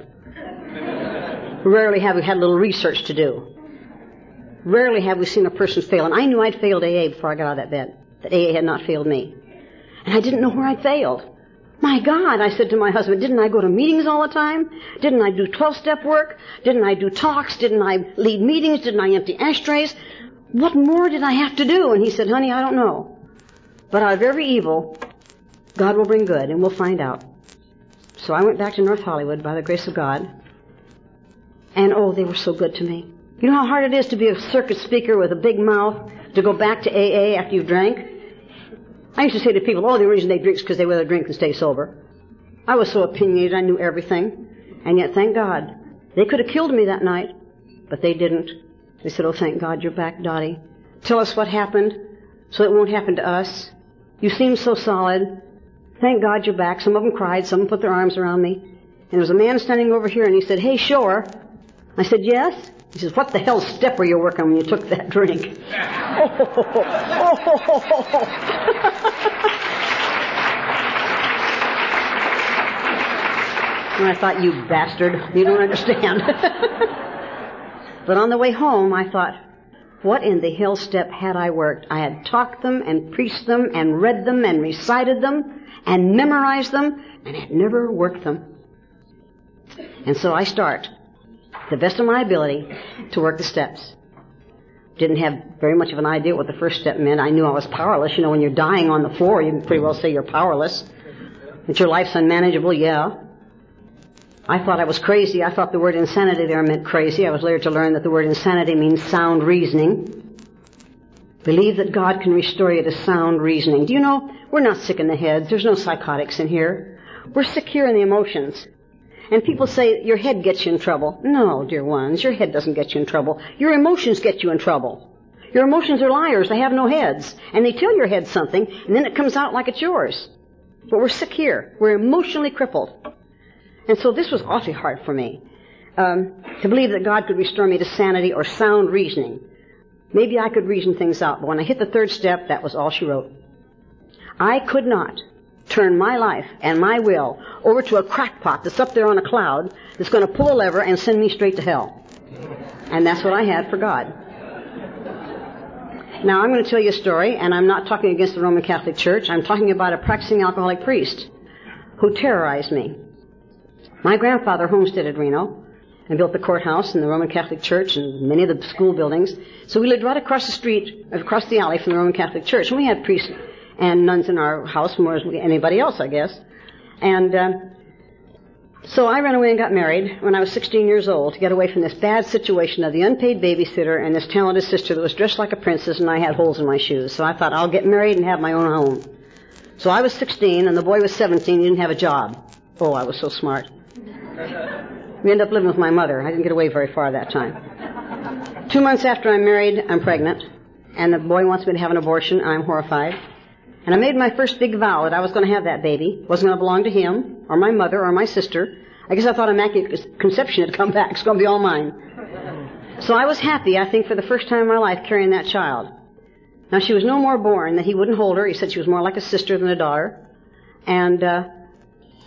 Rarely have we had a little research to do. Rarely have we seen a person fail. And I knew I'd failed A A before I got out of that bed. That A A had not failed me. And I didn't know where I'd failed. My God, I said to my husband, didn't I go to meetings all the time? Didn't I do twelve-step work? Didn't I do talks? Didn't I lead meetings? Didn't I empty ashtrays? What more did I have to do? And he said, honey, I don't know. But out of every evil, God will bring good, and we'll find out. So I went back to North Hollywood by the grace of God. And oh, they were so good to me. You know how hard it is to be a circuit speaker with a big mouth, to go back to A A after you've drank? I used to say to people, oh, the reason they drink is because they rather drink than stay sober. I was so opinionated, I knew everything. And yet, thank God, they could have killed me that night, but they didn't. They said, oh, thank God you're back, Dottie. Tell us what happened so it won't happen to us. You seem so solid. Thank God you're back. Some of them cried. Some put their arms around me. And there was a man standing over here, and he said, hey, Shore. I said, yes? He says, what the hell step were you working when you took that drink? Oh, oh, oh, oh, oh, oh. And I thought, you bastard, you don't understand. But on the way home, I thought, what in the hell step had I worked? I had talked them and preached them and read them and recited them and memorized them and had never worked them. And so I start, the best of my ability, to work the steps. Didn't have very much of an idea what the first step meant. I knew I was powerless. You know, when you're dying on the floor, you can pretty well say you're powerless. That your life's unmanageable, yeah. I thought I was crazy. I thought the word insanity there meant crazy. I was later to learn that the word insanity means sound reasoning. Believe that God can restore you to sound reasoning. Do you know, we're not sick in the head. There's no psychotics in here. We're secure in the emotions. And people say, your head gets you in trouble. No, dear ones, your head doesn't get you in trouble. Your emotions get you in trouble. Your emotions are liars. They have no heads. And they tell your head something, and then it comes out like it's yours. But we're secure. We're emotionally crippled. And so this was awfully hard for me, um, to believe that God could restore me to sanity or sound reasoning. Maybe I could reason things out, but when I hit the third step, that was all she wrote. I could not turn my life and my will over to a crackpot that's up there on a cloud that's going to pull a lever and send me straight to hell. And that's what I had for God. Now, I'm going to tell you a story, and I'm not talking against the Roman Catholic Church. I'm talking about a practicing alcoholic priest who terrorized me. My grandfather homesteaded Reno and built the courthouse and the Roman Catholic Church and many of the school buildings. So we lived right across the street, across the alley from the Roman Catholic Church. And we had priests and nuns in our house more than anybody else, I guess. And uh, so I ran away and got married when I was sixteen years old to get away from this bad situation of the unpaid babysitter and this talented sister that was dressed like a princess and I had holes in my shoes. So I thought, I'll get married and have my own home. So I was sixteen and the boy was seventeen. He didn't have a job. Oh, I was so smart. We ended up living with my mother. I didn't get away very far that time. Two months after I'm married, I'm pregnant, and the boy wants me to have an abortion. I'm horrified. And I made my first big vow that I was going to have that baby. It wasn't going to belong to him, or my mother, or my sister. I guess I thought Immaculate Conception had come back. It's going to be all mine. So I was happy, I think, for the first time in my life, carrying that child. Now, she was no more born that he wouldn't hold her. He said she was more like a sister than a daughter. And uh,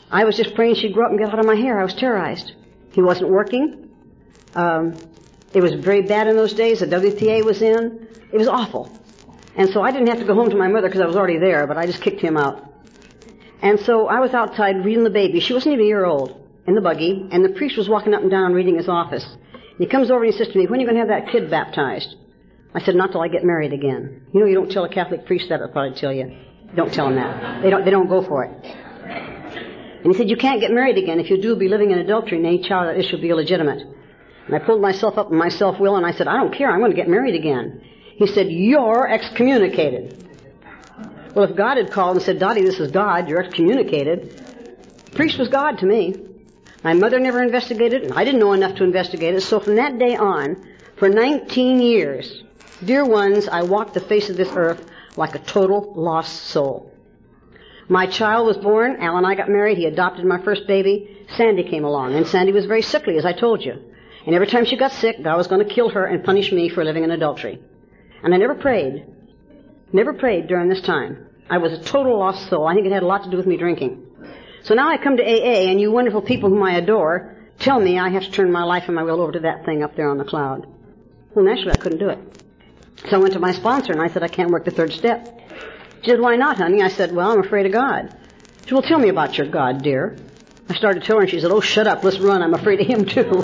I was just praying she'd grow up and get out of my hair. I was terrorized. He wasn't working. Um, it was very bad in those days. The W P A was in. It was awful. And so I didn't have to go home to my mother because I was already there, but I just kicked him out. And so I was outside reading the baby. She wasn't even a year old, in the buggy, and the priest was walking up and down reading his office. And he comes over and he says to me, when are you going to have that kid baptized? I said, not till I get married again. You know, you don't tell a Catholic priest that, I'll probably tell you. Don't tell them that. They don't, they don't go for it. And he said, you can't get married again. If you do, be living in adultery, and any child that is should be illegitimate. And I pulled myself up in my self-will, and I said, I don't care. I'm going to get married again. He said, you're excommunicated. Well, if God had called and said, Dottie, this is God, you're excommunicated. The priest was God to me. My mother never investigated it, and I didn't know enough to investigate it. So from that day on, for nineteen years, dear ones, I walked the face of this earth like a total lost soul. My child was born. Al and I got married. He adopted my first baby. Sandy came along, and Sandy was very sickly, as I told you. And every time she got sick, God was going to kill her and punish me for living in adultery. And I never prayed. Never prayed during this time. I was a total lost soul. I think it had a lot to do with me drinking. So now I come to A A, and you wonderful people whom I adore tell me I have to turn my life and my will over to that thing up there on the cloud. Well, naturally, I couldn't do it. So I went to my sponsor, and I said, I can't work the third step. She said, why not, honey? I said, well, I'm afraid of God. She said, well, tell me about your God, dear. I started to tell her, and she said, oh, shut up, let's run. I'm afraid of him, too.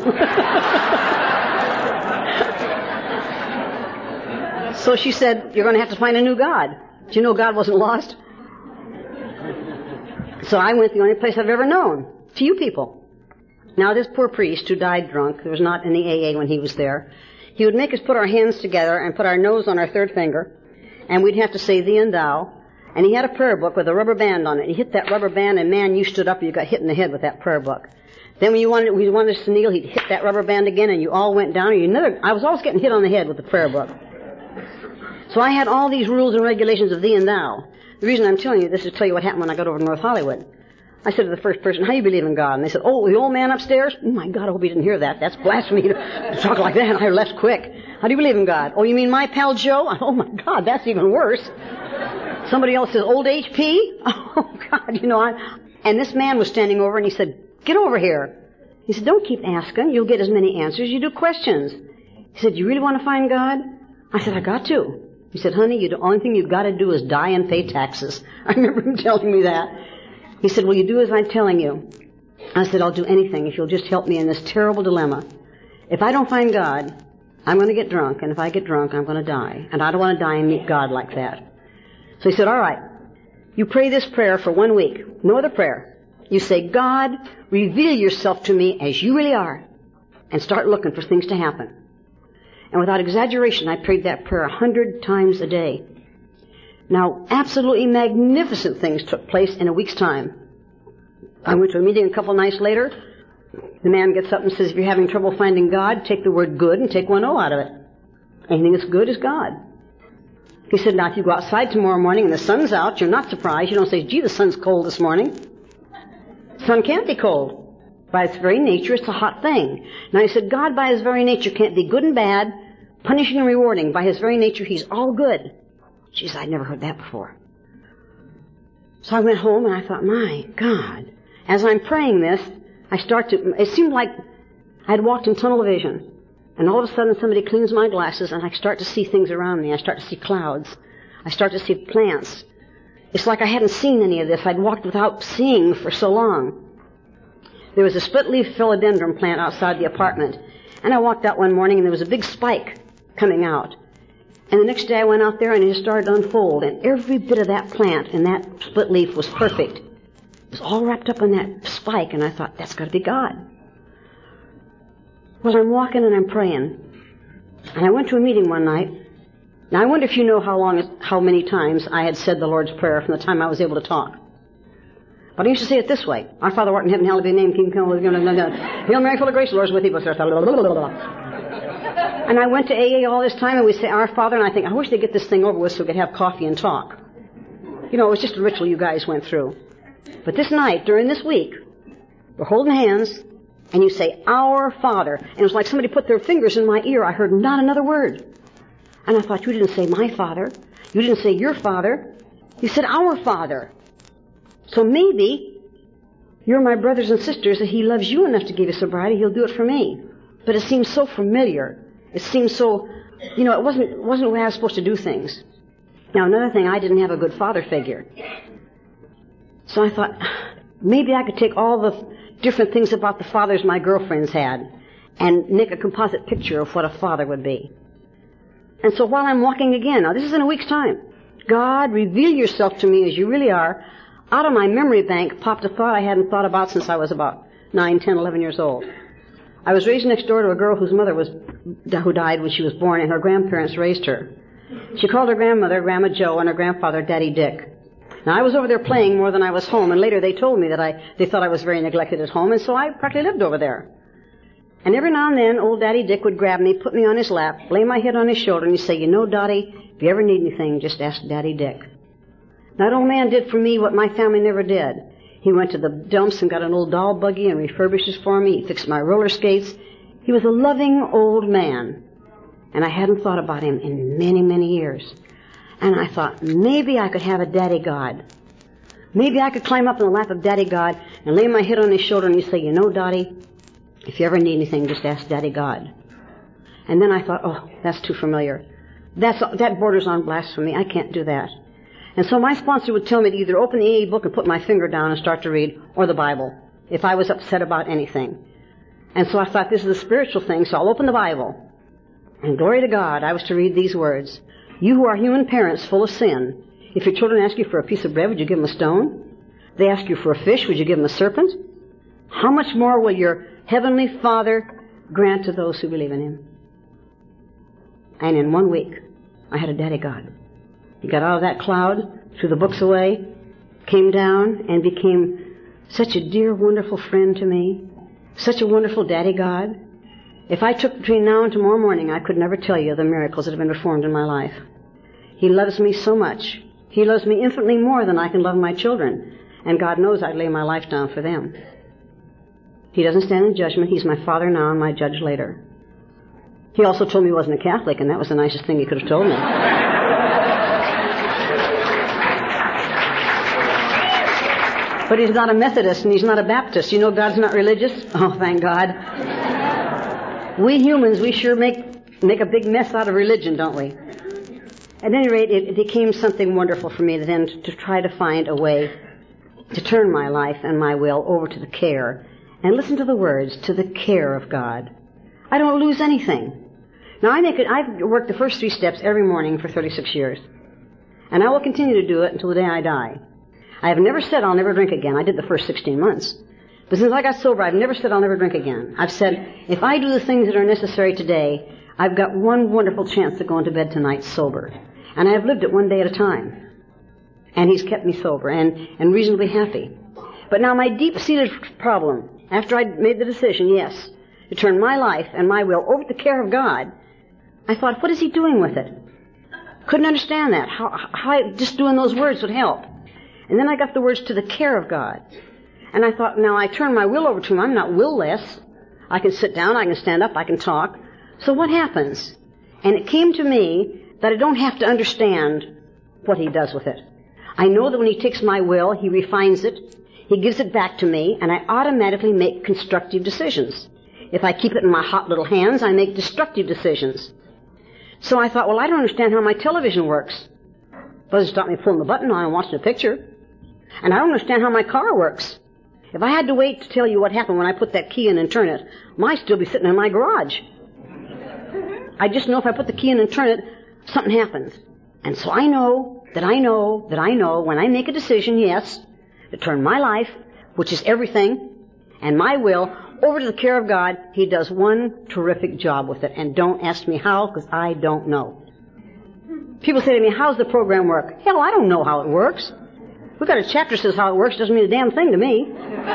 So she said, you're going to have to find a new God. Do you know God wasn't lost? So I went the only place I've ever known, to you people. Now, this poor priest who died drunk, there was not any A A when he was there, he would make us put our hands together and put our nose on our third finger, and we'd have to say thee and thou. And he had a prayer book with a rubber band on it. He hit that rubber band, and man, you stood up and you got hit in the head with that prayer book. Then when you wanted, when you wanted us to kneel, he'd hit that rubber band again, and you all went down. And you never, I was always getting hit on the head with the prayer book. So I had all these rules and regulations of thee and thou. The reason I'm telling you this is to tell you what happened when I got over to North Hollywood. I said to the first person, how do you believe in God? And they said, oh, the old man upstairs? Oh, my God, I hope he didn't hear that. That's blasphemy to talk like that. And I left quick. How do you believe in God? Oh, you mean my pal Joe? Oh, my God, that's even worse. Somebody else says, old H P? Oh, God, you know, I... And this man was standing over, and he said, get over here. He said, don't keep asking. You'll get as many answers. You do questions. He said, you really want to find God? I said, I got to. He said, honey, you, the only thing you've got to do is die and pay taxes. I remember him telling me that. He said, will you do as I'm telling you? I said, I'll do anything if you'll just help me in this terrible dilemma. If I don't find God, I'm going to get drunk, and if I get drunk, I'm going to die. And I don't want to die and meet God like that. So he said, all right, you pray this prayer for one week. No other prayer. You say, God, reveal yourself to me as you really are, and start looking for things to happen. And without exaggeration, I prayed that prayer a hundred times a day. Now, absolutely magnificent things took place in a week's time. I went to a meeting a couple nights later. The man gets up and says, if you're having trouble finding God, take the word good and take one O out of it. Anything that's good is God. He said, now, if you go outside tomorrow morning and the sun's out, you're not surprised. You don't say, gee, the sun's cold this morning. The sun can't be cold. By its very nature, it's a hot thing. Now, he said, God, by his very nature, can't be good and bad, punishing and rewarding. By his very nature, he's all good. Jeez, I'd never heard that before. So I went home and I thought, my God. As I'm praying this, I start to, it seemed like I'd walked in tunnel vision. And all of a sudden somebody cleans my glasses and I start to see things around me. I start to see clouds. I start to see plants. It's like I hadn't seen any of this. I'd walked without seeing for so long. There was a split-leaf philodendron plant outside the apartment. And I walked out one morning and there was a big spike coming out. And the next day I went out there and it started to unfold. And every bit of that plant and that split leaf was perfect. It was all wrapped up in that spike. And I thought, that's got to be God. Well, I'm walking and I'm praying. And I went to a meeting one night. Now, I wonder if you know how long, how many times I had said the Lord's Prayer from the time I was able to talk. But I used to say it this way. Our Father who art in heaven, hallowed be thy name, King come, Hail Mary, full of grace, the Lord is with thee. And I went to A A all this time, and we say, Our Father, and I think, I wish they'd get this thing over with so we could have coffee and talk. You know, it was just a ritual you guys went through. But this night, during this week, we're holding hands, and you say, Our Father. And it was like somebody put their fingers in my ear. I heard not another word. And I thought, you didn't say my Father. You didn't say your Father. You said our Father. So maybe You're my brothers and sisters. If he loves you enough to give you sobriety, he'll do it for me. But it seems so familiar. It seems so, you know, it wasn't, it wasn't the way I was supposed to do things. Now, another thing, I didn't have a good father figure. So I thought, maybe I could take all the different things about the fathers my girlfriends had and make a composite picture of what a father would be. And so while I'm walking again, now this is in a week's time, God, reveal yourself to me as you really are. Out of my memory bank popped a thought I hadn't thought about since I was about nine, ten, eleven years old. I was raised next door to a girl whose mother was, who died when she was born, and her grandparents raised her. She called her grandmother Grandma Jo and her grandfather Daddy Dick. Now, I was over there playing more than I was home, and later they told me that I, they thought I was very neglected at home, and so I practically lived over there. And every now and then, old Daddy Dick would grab me, put me on his lap, lay my head on his shoulder, and he'd say, you know, Dottie, if you ever need anything, just ask Daddy Dick. That old man did for me what my family never did. He went to the dumps and got an old doll buggy and refurbished it for me. He fixed my roller skates. He was a loving old man. And I hadn't thought about him in many, many years. And I thought, maybe I could have a Daddy God. Maybe I could climb up in the lap of Daddy God and lay my head on his shoulder and he'd say, you know, Dottie, if you ever need anything, just ask Daddy God. And then I thought, oh, that's too familiar. That's, that borders on blasphemy. I can't do that. And so my sponsor would tell me to either open the A A book and put my finger down and start to read, or the Bible, if I was upset about anything. And so I thought, this is a spiritual thing, so I'll open the Bible. And glory to God, I was to read these words. You who are human parents full of sin, if your children ask you for a piece of bread, would you give them a stone? They ask you for a fish, would you give them a serpent? How much more will your Heavenly Father grant to those who believe in Him? And in one week, I had a Daddy God. He got out of that cloud, threw the books away, came down, and became such a dear, wonderful friend to me, such a wonderful Daddy God. If I took between now and tomorrow morning, I could never tell you the miracles that have been performed in my life. He loves me so much. He loves me infinitely more than I can love my children, and God knows I'd lay my life down for them. He doesn't stand in judgment. He's my Father now and my Judge later. He also told me he wasn't a Catholic, and that was the nicest thing he could have told me. But he's not a Methodist and he's not a Baptist. You know God's not religious? Oh, thank God. We humans, we sure make make a big mess out of religion, don't we? At any rate, it, it became something wonderful for me then to, to try to find a way to turn my life and my will over to the care, and listen to the words, to the care of God. I don't lose anything. Now, I make it, I've worked the first three steps every morning for thirty-six years. And I will continue to do it until the day I die. I have never said I'll never drink again. I did the first sixteen months. But since I got sober, I've never said I'll never drink again. I've said, if I do the things that are necessary today, I've got one wonderful chance to go into bed tonight sober. And I have lived it one day at a time. And He's kept me sober and, and reasonably happy. But now my deep-seated problem, after I made the decision, yes, to turn my life and my will over to the care of God, I thought, what is He doing with it? Couldn't understand that. How, how just doing those words would help. And then I got the words to the care of God. And I thought, now I turn my will over to Him. I'm not will-less. I can sit down, I can stand up, I can talk. So what happens? And it came to me that I don't have to understand what He does with it. I know that when He takes my will, He refines it, He gives it back to me, and I automatically make constructive decisions. If I keep it in my hot little hands, I make destructive decisions. So I thought, well, I don't understand how my television works. It doesn't stop me pulling the button on and watching a picture. And I don't understand how my car works. If I had to wait to tell you what happened when I put that key in and turn it, might still be sitting in my garage. I just know if I put the key in and turn it, something happens. And so I know that I know that I know when I make a decision, yes, to turn my life, which is everything, and my will, over to the care of God, He does one terrific job with it. And don't ask me how, because I don't know. People say to me, how's the program work? Hell, I don't know how it works. We've got a chapter that says how it works. Doesn't mean a damn thing to me.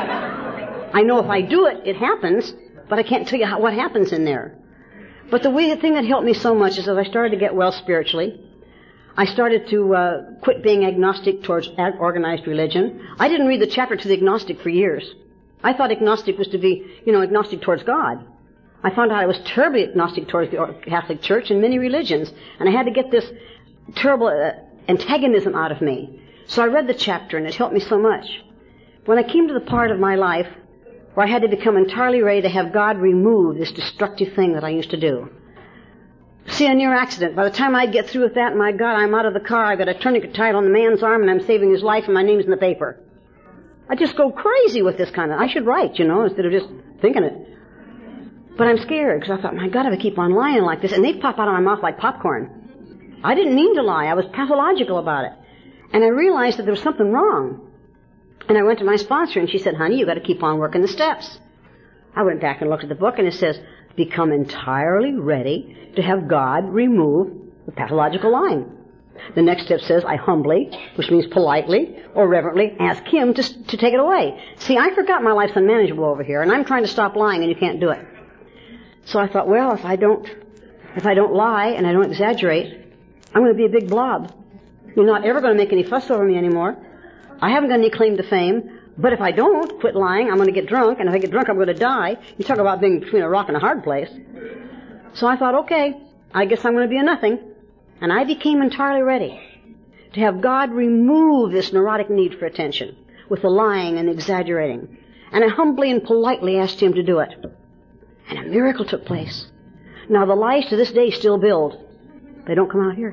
I know if I do it, it happens, but I can't tell you how, what happens in there. But the way, the thing that helped me so much is as I started to get well spiritually, I started to uh, quit being agnostic towards organized religion. I didn't read the chapter to the agnostic for years. I thought agnostic was to be, you know, agnostic towards God. I found out I was terribly agnostic towards the Catholic Church and many religions, and I had to get this terrible uh, antagonism out of me. So I read the chapter, and it helped me so much. when I came to the part of my life where I had to become entirely ready to have God remove this destructive thing that I used to do. See, a near accident. By the time I get through with that, my God, I'm out of the car. I've got a tourniquet tied on the man's arm, and I'm saving his life, and my name's in the paper. I just go crazy with this kind of... I should write, you know, instead of just thinking it. But I'm scared, because I thought, my God, if I keep on lying like this, and they pop out of my mouth like popcorn. I didn't mean to lie. I was pathological about it. And I realized that there was something wrong. And I went to my sponsor, and she said, honey, you've got to keep on working the steps. I went back and looked at the book, and it says, become entirely ready to have God remove the pathological lying. The next step says, I humbly, which means politely or reverently, ask Him to, to take it away. See, I forgot my life's unmanageable over here, and I'm trying to stop lying, and you can't do it. So I thought, well, if I don't, if I don't lie and I don't exaggerate, I'm going to be a big blob. You're not ever going to make any fuss over me anymore. I haven't got any claim to fame. But if I don't quit lying, I'm going to get drunk, and if I get drunk, I'm going to die. You talk about being between a rock and a hard place. So I thought, okay, I guess I'm going to be a nothing. And I became entirely ready to have God remove this neurotic need for attention with the lying and the exaggerating. And I humbly and politely asked Him to do it. And a miracle took place. Now, the lies to this day still build. They don't come out here.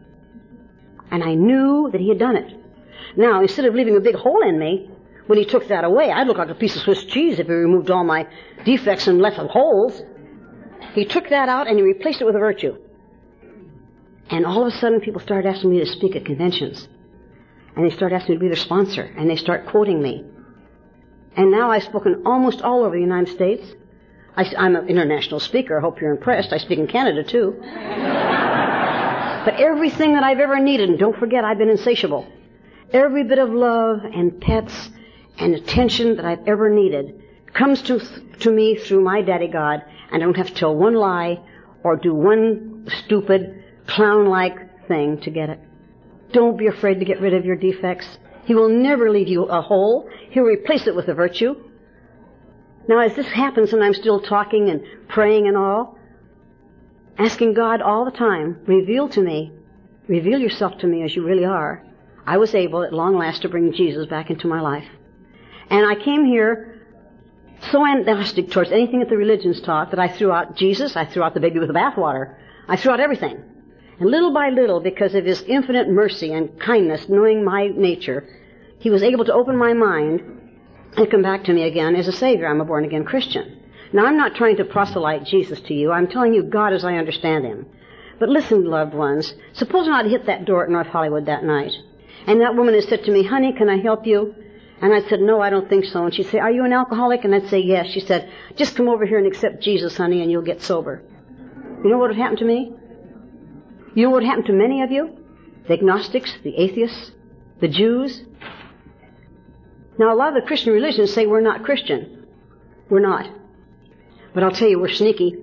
And I knew that He had done it. Now, instead of leaving a big hole in me, when He took that away, I'd look like a piece of Swiss cheese if He removed all my defects and left holes. He took that out and He replaced it with a virtue. And all of a sudden, people started asking me to speak at conventions. And they started asking me to be their sponsor. And they start quoting me. And now I've spoken almost all over the United States. I, I'm an international speaker. I hope you're impressed. I speak in Canada, too. But everything that I've ever needed, and don't forget, I've been insatiable. Every bit of love and pets and attention that I've ever needed comes to to me through my Daddy God, and I don't have to tell one lie or do one stupid, clown-like thing to get it. Don't be afraid to get rid of your defects. He will never leave you a hole. He'll replace it with a virtue. Now, as this happens, and I'm still talking and praying and all, asking God all the time, reveal to me, reveal yourself to me as you really are, I was able at long last to bring Jesus back into my life. And I came here so agnostic towards anything that the religions taught that I threw out Jesus, I threw out the baby with the bathwater, I threw out everything. And little by little, because of His infinite mercy and kindness, knowing my nature, He was able to open my mind and come back to me again as a Savior. I'm a born-again Christian. Now, I'm not trying to proselyte Jesus to you. I'm telling you God as I understand Him. But listen, loved ones, supposing I'd hit that door at North Hollywood that night, and that woman had said to me, honey, can I help you? And I said, no, I don't think so. And she'd say, are you an alcoholic? And I'd say, yes. She said, just come over here and accept Jesus, honey, and you'll get sober. You know what would happen to me? You know what would happen to many of you? The agnostics, the atheists, the Jews. Now, a lot of the Christian religions say we're not Christian. We're not. But I'll tell you, we're sneaky.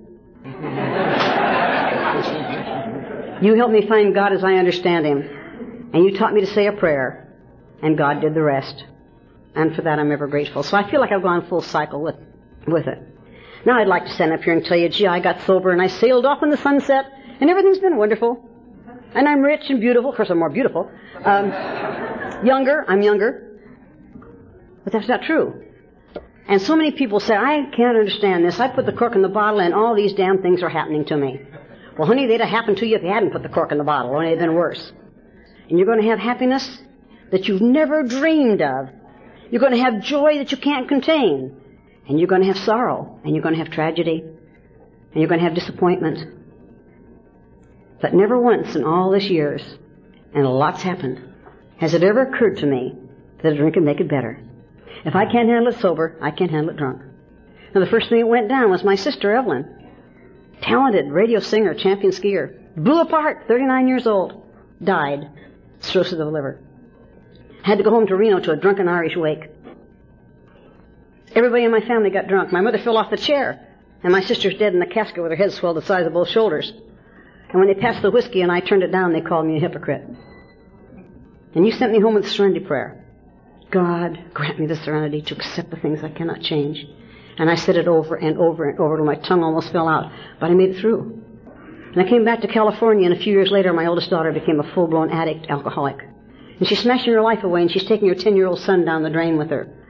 You helped me find God as I understand Him. And you taught me to say a prayer. And God did the rest. And for that I'm ever grateful. So I feel like I've gone full cycle with, with it. Now I'd like to stand up here and tell you, gee, I got sober and I sailed off in the sunset and everything's been wonderful. And I'm rich and beautiful. Of course, I'm more beautiful. Um, younger, I'm younger. But that's not true. And so many people say, I can't understand this. I put the cork in the bottle and all these damn things are happening to me. Well, honey, they'd have happened to you if you hadn't put the cork in the bottle. Only it'd have been worse. And you're going to have happiness that you've never dreamed of. You're going to have joy that you can't contain. And you're going to have sorrow. And you're going to have tragedy. And you're going to have disappointment. But never once in all these years, and a lot's happened, has it ever occurred to me that a drink would make it better. If I can't handle it sober, I can't handle it drunk. Now, the first thing that went down was my sister, Evelyn. Talented radio singer, champion skier. Blew apart, thirty-nine years old. Died. Cirrhosis of the liver. Had to go home to Reno to a drunken Irish wake. Everybody in my family got drunk. My mother fell off the chair, and my sister's dead in the casket with her head swelled the size of both shoulders. And when they passed the whiskey and I turned it down, they called me a hypocrite. And you sent me home with a serenity prayer. God, grant me the serenity to accept the things I cannot change. And I said it over and over and over till my tongue almost fell out. But I made it through. And I came back to California, and a few years later, my oldest daughter became a full-blown addict alcoholic. And she's smashing her life away, and she's taking her ten-year-old son down the drain with her.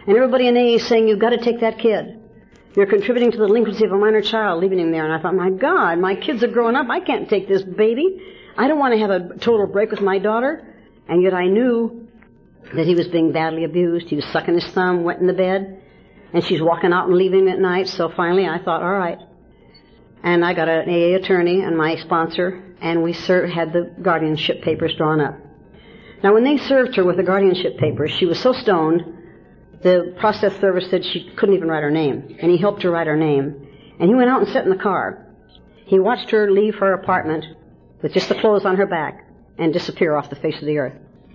And everybody in A A is saying, you've got to take that kid. You're contributing to the delinquency of a minor child, leaving him there. And I thought, my God, my kids are growing up. I can't take this baby. I don't want to have a total break with my daughter. And yet I knew that he was being badly abused. He was sucking his thumb, wet in the bed. And she's walking out and leaving him at night. So finally I thought, all right. And I got an A A attorney and my sponsor, and we served, had the guardianship papers drawn up. Now when they served her with the guardianship papers, she was so stoned, the process server said she couldn't even write her name. And he helped her write her name. And he went out and sat in the car. He watched her leave her apartment with just the clothes on her back and disappear off the face of the earth.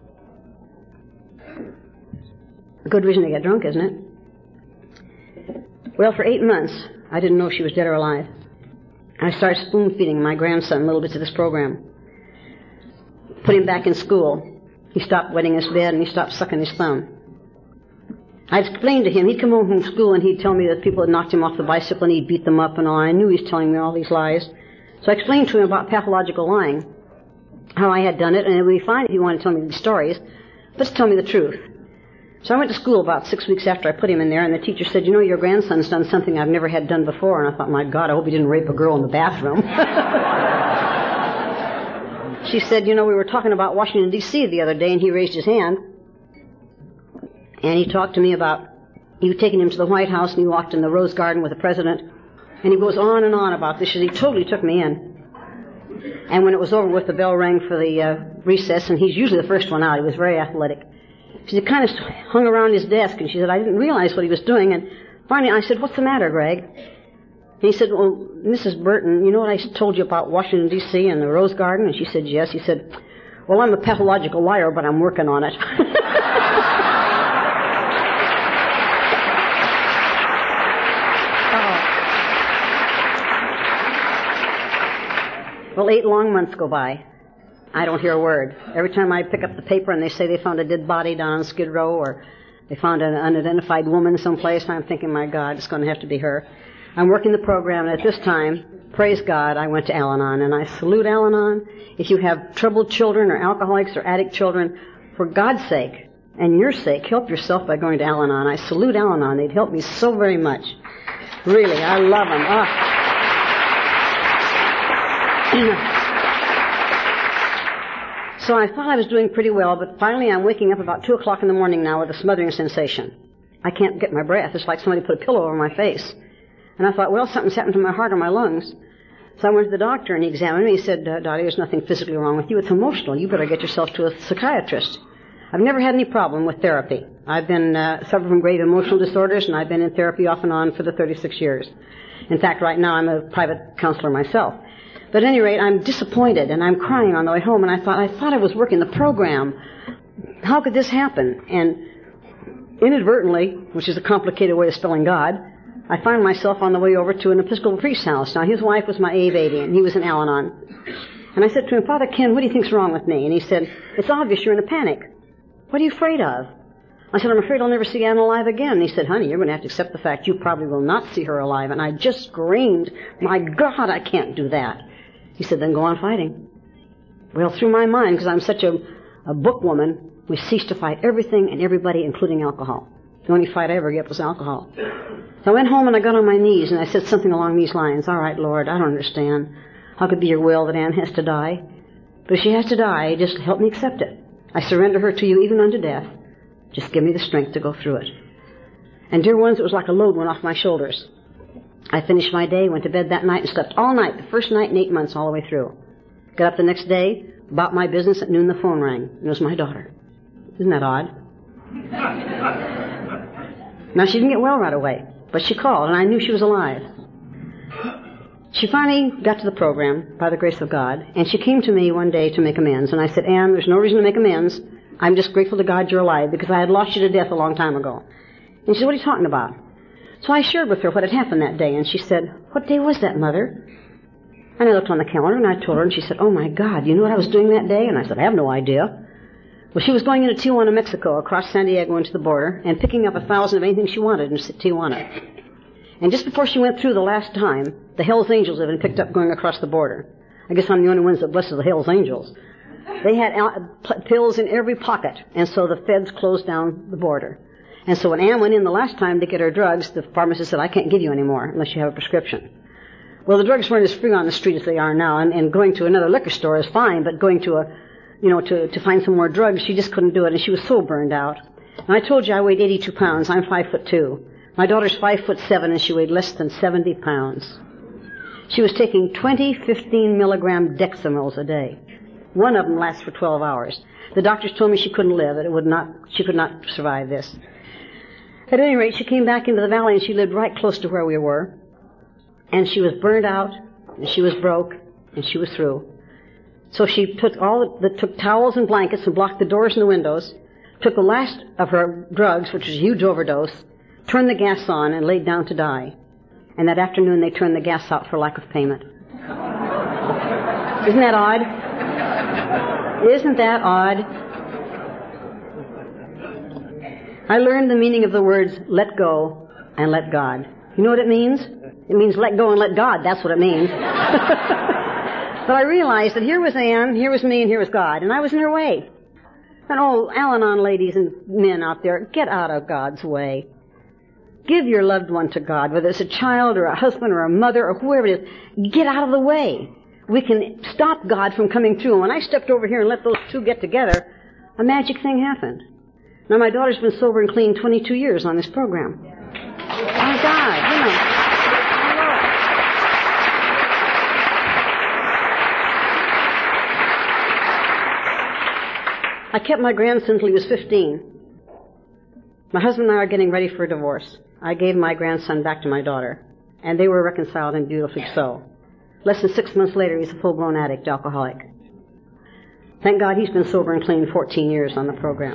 A good reason to get drunk, isn't it? Well, for eight months, I didn't know if she was dead or alive. I started spoon-feeding my grandson little bits of this program. Put him back in school. He stopped wetting his bed and he stopped sucking his thumb. I explained to him, he'd come home from school and he'd tell me that people had knocked him off the bicycle and he'd beat them up and all. I knew he was telling me all these lies. So I explained to him about pathological lying, how I had done it, and it would be fine if he wanted to tell me these stories, but just tell me the truth. So I went to school about six weeks after I put him in there, and the teacher said, you know, your grandson's done something I've never had done before. And I thought, my God, I hope he didn't rape a girl in the bathroom. She said, you know, we were talking about Washington, D C the other day, and he raised his hand. And he talked to me about, you taking him to the White House, and he walked in the Rose Garden with the president. And he goes on and on about this. He totally took me in. And when it was over with, the bell rang for the uh, recess, and he's usually the first one out. He was very athletic. She said, kind of hung around his desk, and she said, I didn't realize what he was doing. And finally I said, what's the matter, Greg? And he said, well, Missus Burton, you know what I told you about Washington, D C and the Rose Garden? And she said, yes. He said, well, I'm a pathological liar, but I'm working on it. Well, eight long months go by. I don't hear a word. Every time I pick up the paper and they say they found a dead body down on Skid Row or they found an unidentified woman someplace, I'm thinking, my God, it's going to have to be her. I'm working the program, and at this time, praise God, I went to Al-Anon, and I salute Al-Anon. If you have troubled children or alcoholics or addict children, for God's sake and your sake, help yourself by going to Al-Anon. I salute Al-Anon. They'd helped me so very much. Really, I love them. Oh. So I thought I was doing pretty well, but finally I'm waking up about two o'clock in the morning now with a smothering sensation. I can't get my breath. It's like somebody put a pillow over my face. And I thought, well, something's happened to my heart or my lungs. So I went to the doctor and he examined me. He said, uh, Dottie, there's nothing physically wrong with you. It's emotional. You better get yourself to a psychiatrist. I've never had any problem with therapy. I've been uh, suffering from grave emotional disorders, and I've been in therapy off and on for the thirty-six years. In fact, right now I'm a private counselor myself. But at any rate, I'm disappointed, and I'm crying on the way home, and I thought, I thought I was working the program. How could this happen? And inadvertently, which is a complicated way of spelling God, I found myself on the way over to an Episcopal priest's house. Now, his wife was my A baby, and he was in Al-Anon. And I said to him, Father Ken, what do you think's wrong with me? And he said, it's obvious you're in a panic. What are you afraid of? I said, I'm afraid I'll never see Anne alive again. And he said, honey, you're going to have to accept the fact you probably will not see her alive. And I just screamed, my God, I can't do that. He said, then go on fighting. Well, through my mind, because I'm such a, a book woman, we ceased to fight everything and everybody, including alcohol. The only fight I ever get was alcohol. So I went home and I got on my knees and I said something along these lines. All right, Lord, I don't understand. How could it be your will that Anne has to die? But if she has to die, just help me accept it. I surrender her to you even unto death. Just give me the strength to go through it. And dear ones, it was like a load went off my shoulders. I finished my day, went to bed that night, and slept all night, the first night in eight months all the way through. Got up the next day, about my business, at noon the phone rang. It was my daughter. Isn't that odd? Now, she didn't get well right away, but she called, and I knew she was alive. She finally got to the program, by the grace of God, and she came to me one day to make amends. And I said, Anne, there's no reason to make amends. I'm just grateful to God you're alive, because I had lost you to death a long time ago. And she said, what are you talking about? So I shared with her what had happened that day, and she said, what day was that, Mother? And I looked on the calendar, and I told her, and she said, oh, my God, you know what I was doing that day? And I said, I have no idea. Well, she was going into Tijuana, Mexico, across San Diego into the border, and picking up a thousand of anything she wanted in Tijuana. And just before she went through the last time, the Hells Angels had been picked up going across the border. I guess I'm the only ones that blesses the Hells Angels. They had pills in every pocket, and so the feds closed down the border. And so when Ann went in the last time to get her drugs, the pharmacist said, I can't give you any more unless you have a prescription. Well, the drugs weren't as free on the street as they are now, and, and going to another liquor store is fine, but going to a, you know, to, to find some more drugs, she just couldn't do it, and she was so burned out. And I told you I weighed eighty-two pounds. I'm five foot two. My daughter's five foot seven, and she weighed less than seventy pounds. She was taking twenty fifteen milligram Dexamils a day. One of them lasts for twelve hours. The doctors told me she couldn't live, that it would not, she could not survive this. At any rate, she came back into the valley, and she lived right close to where we were. And she was burned out, and she was broke, and she was through. So she took all the, took towels and blankets and blocked the doors and the windows, took the last of her drugs, which was a huge overdose, turned the gas on, and laid down to die. And that afternoon they turned the gas out for lack of payment. Isn't that odd? Isn't that odd? I learned the meaning of the words let go and let God. You know what it means? It means let go and let God. That's what it means. But I realized that here was Ann, here was me, and here was God, and I was in her way. And oh, Al-Anon ladies and men out there, get out of God's way. Give your loved one to God, whether it's a child or a husband or a mother or whoever it is. Get out of the way. We can stop God from coming through. And when I stepped over here and let those two get together, a magic thing happened. Now, my daughter's been sober and clean twenty-two years on this program. My God, you know. I kept my grandson until he was fifteen. My husband and I are getting ready for a divorce. I gave my grandson back to my daughter, and they were reconciled, and beautifully so. Less than six months later, he's a full-blown addict, alcoholic. Thank God he's been sober and clean fourteen years on the program.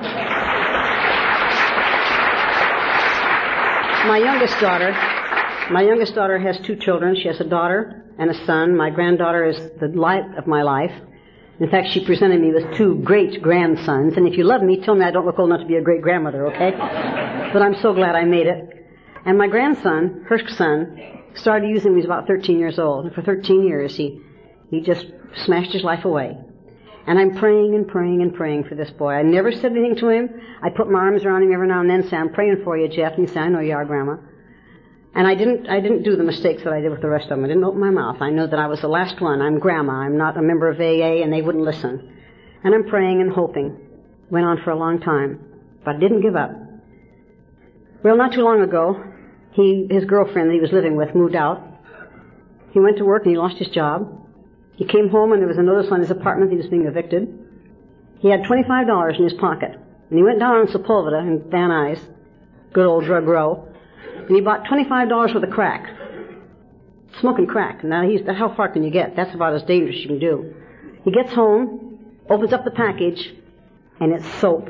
My youngest daughter, my youngest daughter has two children. She has a daughter and a son. My granddaughter is the light of my life. In fact, she presented me with two great grandsons. And if you love me, tell me I don't look old enough to be a great grandmother, okay? But I'm so glad I made it. And my grandson, her son, started using me when he was about thirteen years old. And for thirteen years, he, he just smashed his life away. And I'm praying and praying and praying for this boy. I never said anything to him. I put my arms around him every now and then and say, I'm praying for you, Jeff. And he said, I know you are, Grandma. And I didn't, I didn't do the mistakes that I did with the rest of them. I didn't open my mouth. I know that I was the last one. I'm Grandma. I'm not a member of A A, and they wouldn't listen. And I'm praying and hoping. Went on for a long time. But I didn't give up. Well, not too long ago, he, his girlfriend that he was living with moved out. He went to work and he lost his job. He came home and there was a notice on his apartment that he was being evicted. He had twenty-five dollars in his pocket. And he went down on Sepulveda in Van Nuys, good old drug row, and he bought twenty-five dollars worth of crack. Smoking crack. Now, he's, how far can you get? That's about as dangerous as you can do. He gets home, opens up the package, and it's soap.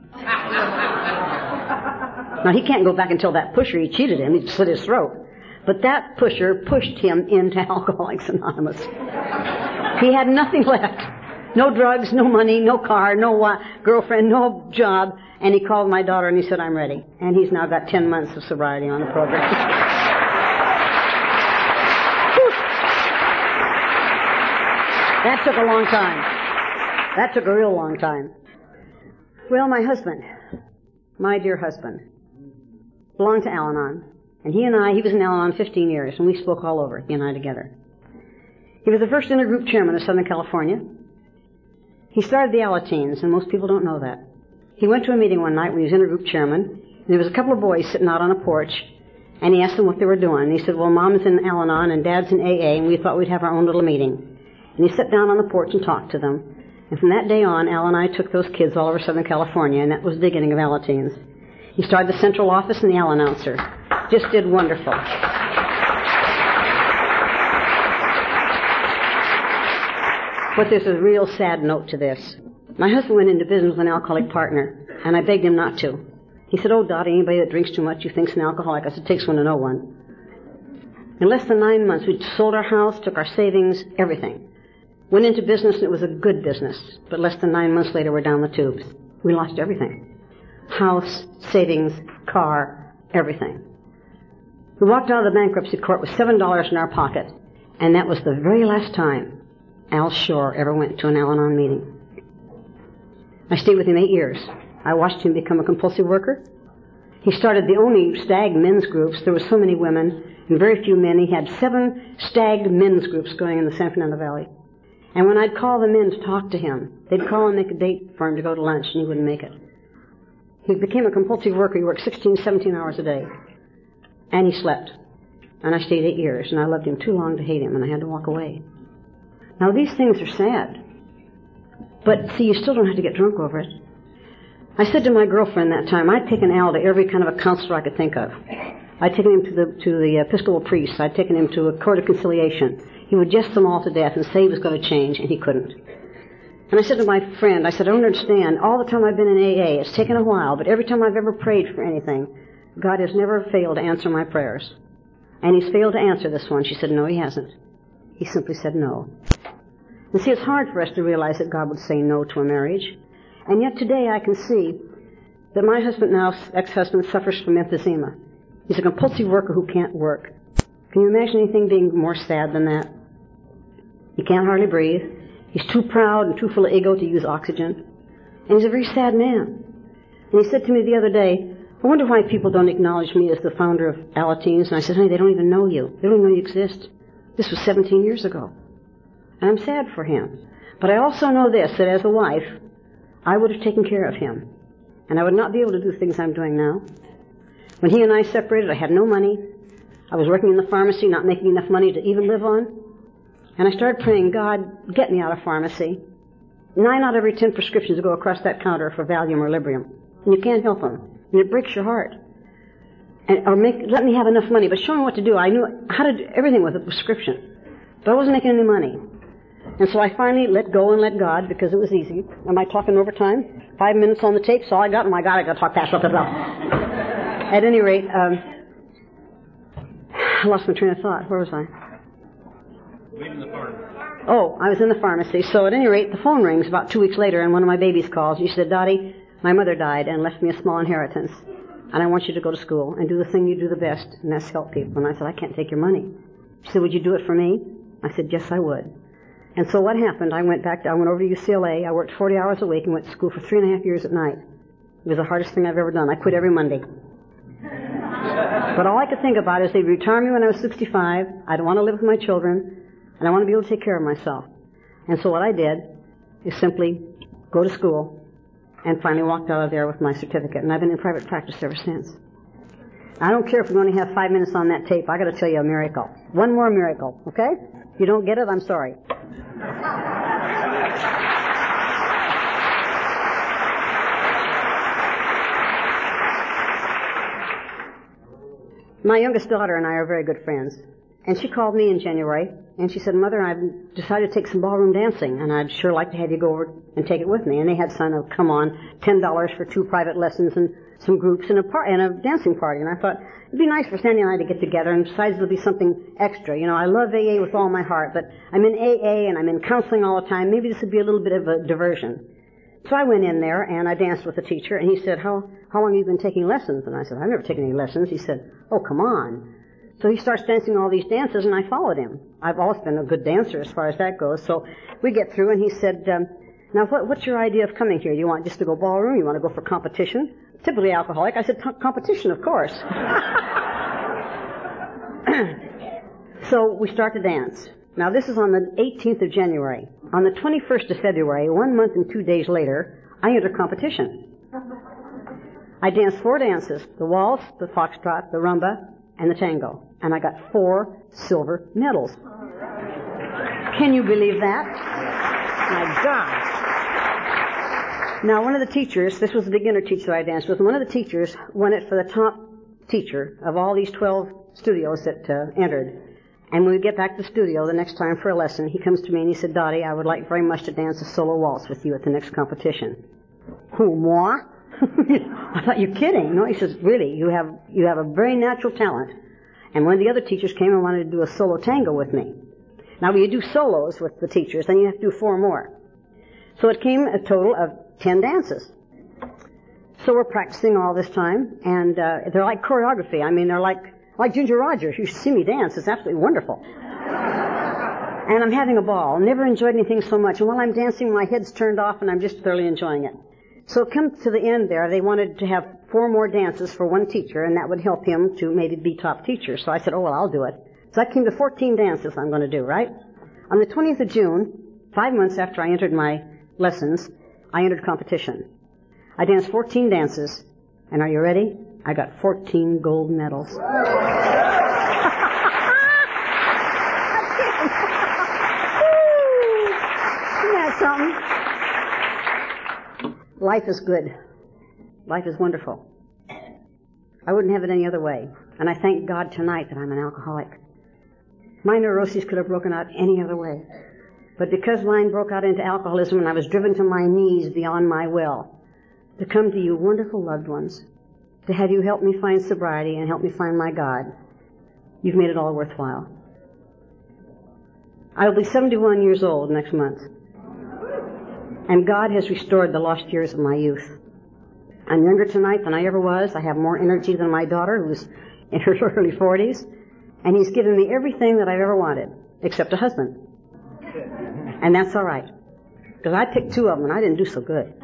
Now, he can't go back and tell that pusher he cheated him. He slit his throat. But that pusher pushed him into Alcoholics Anonymous. He had nothing left. No drugs, no money, no car, no uh, girlfriend, no job. And he called my daughter and he said, I'm ready. And he's now got ten months of sobriety on the program. That took a long time. That took a real long time. Well, my husband, my dear husband, belonged to Al-Anon. And he and I, he was in Al-Anon fifteen years, and we spoke all over, he and I together. He was the first intergroup chairman of Southern California. He started the Alateens, and most people don't know that. He went to a meeting one night when he was intergroup chairman, and there was a couple of boys sitting out on a porch, and he asked them what they were doing. And he said, well, Mom's in Al-Anon and Dad's in A A, and we thought we'd have our own little meeting. And he sat down on the porch and talked to them. And from that day on, Al and I took those kids all over Southern California, and that was the beginning of Alateens. He started the central office and the Al announcer. Just did wonderful. But there's a real sad note to this. My husband went into business with an alcoholic partner, and I begged him not to. He said, oh, Dottie, anybody that drinks too much you think's an alcoholic. I said, it takes one to know one. In less than nine months, we'd sold our house, took our savings, everything. Went into business, and it was a good business. But less than nine months later, we're down the tubes. We lost everything. House, savings, car, everything. We walked out of the bankruptcy court with seven dollars in our pocket, and that was the very last time Al Shore ever went to an Al-Anon meeting. I stayed with him eight years. I watched him become a compulsive worker, He started the only stag men's groups. There were so many women and very few men. He had seven stag men's groups going in the San Fernando Valley. And when I'd call the men to talk to him, they'd call and make a date for him to go to lunch, and he wouldn't make it. He became a compulsive worker. He worked sixteen, seventeen hours a day. And he slept. And I stayed eight years, and I loved him too long to hate him, and I had to walk away. Now, these things are sad. But, see, you still don't have to get drunk over it. I said to my girlfriend that time, I'd taken Al to every kind of a counselor I could think of. I'd taken him to the to the Episcopal priest. I'd taken him to a court of conciliation. He would jest them all to death and say he was going to change, and he couldn't. And I said to my friend, I said, I don't understand. All the time I've been in A A, it's taken a while, but every time I've ever prayed for anything, God has never failed to answer my prayers. And he's failed to answer this one. She said, no, he hasn't. He simply said no. And see, it's hard for us to realize that God would say no to a marriage. And yet today I can see that my husband now, ex-husband, suffers from emphysema. He's a compulsive worker who can't work. Can you imagine anything being more sad than that? He can't hardly breathe. He's too proud and too full of ego to use oxygen. And he's a very sad man. And he said to me the other day, I wonder why people don't acknowledge me as the founder of Alateens. And I said, honey, they don't even know you. They don't even know you exist. This was seventeen years ago. And I'm sad for him. But I also know this, that as a wife, I would have taken care of him. And I would not be able to do things I'm doing now. When he and I separated, I had no money. I was working in the pharmacy, not making enough money to even live on. And I started praying, God, get me out of pharmacy. Nine out of every ten prescriptions go across that counter for Valium or Librium. And you can't help them. And it breaks your heart. And, or make, let me have enough money. But show me what to do. I knew how to do everything with a prescription. But I wasn't making any money. And so I finally let go and let God because it was easy. Am I talking overtime? Five minutes on the tape, so all I got. Oh my God, I got to talk fast. Blah, blah, blah. At any rate, um, I lost my train of thought. Where was I? Leaving the farm. Oh, I was in the pharmacy. So at any rate, the phone rings about two weeks later, and one of my babies calls. She said, Dottie, my mother died and left me a small inheritance, and I want you to go to school and do the thing you do the best, and that's help people. And I said, I can't take your money. She said, would you do it for me? I said, yes, I would. And so what happened, I went back, to, I went over to U C L A, I worked forty hours a week and went to school for three and a half years at night. It was the hardest thing I've ever done. I quit every Monday. But all I could think about is they'd retire me when I was sixty-five, I'd want to live with my children, and I want to be able to take care of myself. And so what I did is simply go to school and finally walked out of there with my certificate. And I've been in private practice ever since. I don't care if we only have five minutes on that tape. I got to tell you a miracle. One more miracle, okay? If you don't get it, I'm sorry. My youngest daughter and I are very good friends. And she called me in January, and she said, Mother, I've decided to take some ballroom dancing, and I'd sure like to have you go over and take it with me. And they had signed a, come on, ten dollars for two private lessons and some groups and a, par- and a dancing party. And I thought, it'd be nice for Sandy and I to get together, and besides there'll be something extra. You know, I love A A with all my heart, but I'm in A A and I'm in counseling all the time. Maybe this would be a little bit of a diversion. So I went in there, and I danced with the teacher, and he said, how, how long have you been taking lessons? And I said, I've never taken any lessons. He said, oh, come on. So he starts dancing all these dances, and I followed him. I've always been a good dancer as far as that goes. So we get through, and he said, um, now what, what's your idea of coming here? You want just to go ballroom? You want to go for competition? Typically alcoholic. I said, competition, of course. So we start to dance. Now this is on the eighteenth of January. On the twenty-first of February, one month and two days later, I enter competition. I danced four dances, the waltz, the foxtrot, the rumba, and the tango. And I got four silver medals. Can you believe that? My God. Now, one of the teachers, this was the beginner teacher I danced with, one of the teachers won it for the top teacher of all these twelve studios that uh, entered. And when we get back to the studio the next time for a lesson, he comes to me and he said, Dottie, I would like very much to dance a solo waltz with you at the next competition. Who, moi? I thought, you're kidding. No, he says, really, you have you have a very natural talent. And one of the other teachers came and wanted to do a solo tango with me. Now, when you do solos with the teachers, then you have to do four more. So it came a total of ten dances. So we're practicing all this time, and uh, they're like choreography. I mean, they're like like Ginger Rogers. You should see me dance. It's absolutely wonderful. And I'm having a ball. Never enjoyed anything so much. And while I'm dancing, my head's turned off, and I'm just thoroughly enjoying it. So come to the end there, they wanted to have four more dances for one teacher, and that would help him to maybe be top teacher. So I said, oh, well, I'll do it. So that came to fourteen dances I'm going to do, right? On the twentieth of June, five months after I entered my lessons, I entered competition. I danced fourteen dances, and are you ready? I got fourteen gold medals. Isn't that something? Life is good. Life is wonderful. I wouldn't have it any other way. And I thank God tonight that I'm an alcoholic. My neuroses could have broken out any other way. But because mine broke out into alcoholism and I was driven to my knees beyond my will, to come to you wonderful loved ones, to have you help me find sobriety and help me find my God, you've made it all worthwhile. I will be seventy-one years old next month. And God has restored the lost years of my youth. I'm younger tonight than I ever was. I have more energy than my daughter, who's in her early forties. And He's given me everything that I've ever wanted, except a husband. And that's all right. Because I picked two of them, and I didn't do so good.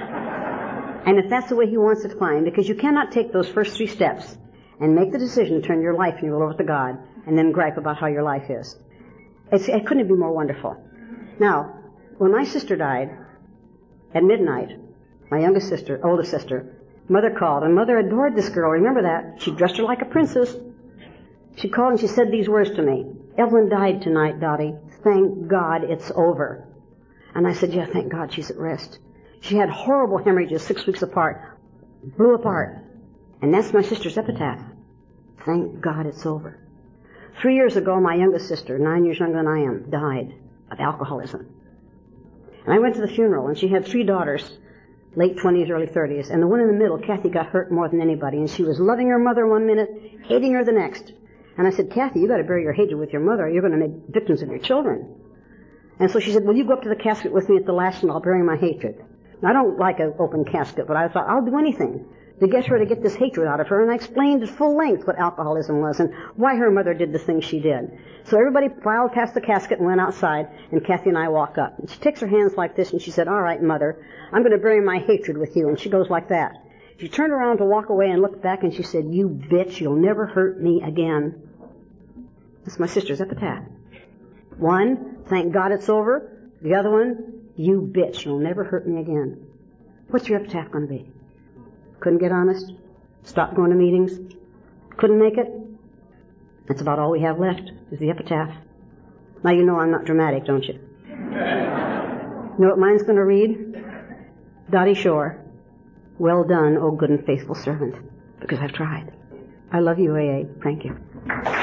And if that's the way He wants it, fine. Because you cannot take those first three steps and make the decision to turn your life and your will over to God, and then gripe about how your life is. It's, it couldn't be more wonderful. Now, when my sister died, at midnight, my youngest sister, oldest sister, Mother called, and Mother adored this girl. Remember that? She dressed her like a princess. She called and she said these words to me. Evelyn died tonight, Dottie. Thank God it's over. And I said, yeah, thank God she's at rest. She had horrible hemorrhages six weeks apart. Blew apart. And that's my sister's epitaph. Thank God it's over. Three years ago, my youngest sister, nine years younger than I am, died of alcoholism. And I went to the funeral, and she had three daughters, late twenties, early thirties, and the one in the middle, Kathy, got hurt more than anybody, and she was loving her mother one minute, hating her the next. And I said, Kathy, you got to bury your hatred with your mother, or you're going to make victims of your children. And so she said, well, you go up to the casket with me at the last, and I'll bury my hatred. And I don't like an open casket, but I thought, I'll do anything to get her to get this hatred out of her. And I explained at full length what alcoholism was and why her mother did the things she did. So everybody filed past the casket and went outside, and Kathy and I walk up. And she takes her hands like this, and she said, all right, Mother, I'm going to bury my hatred with you. And she goes like that. She turned around to walk away and looked back, and she said, you bitch, you'll never hurt me again. That's my sister's epitaph. One, thank God it's over. The other one, you bitch, you'll never hurt me again. What's your epitaph going to be? Couldn't get honest? Stopped going to meetings? Couldn't make it? That's about all we have left, is the epitaph. Now you know I'm not dramatic, don't you? You know what mine's going to read? Dottie Shore, well done, O good and faithful servant, because I've tried. I love you, A A. Thank you.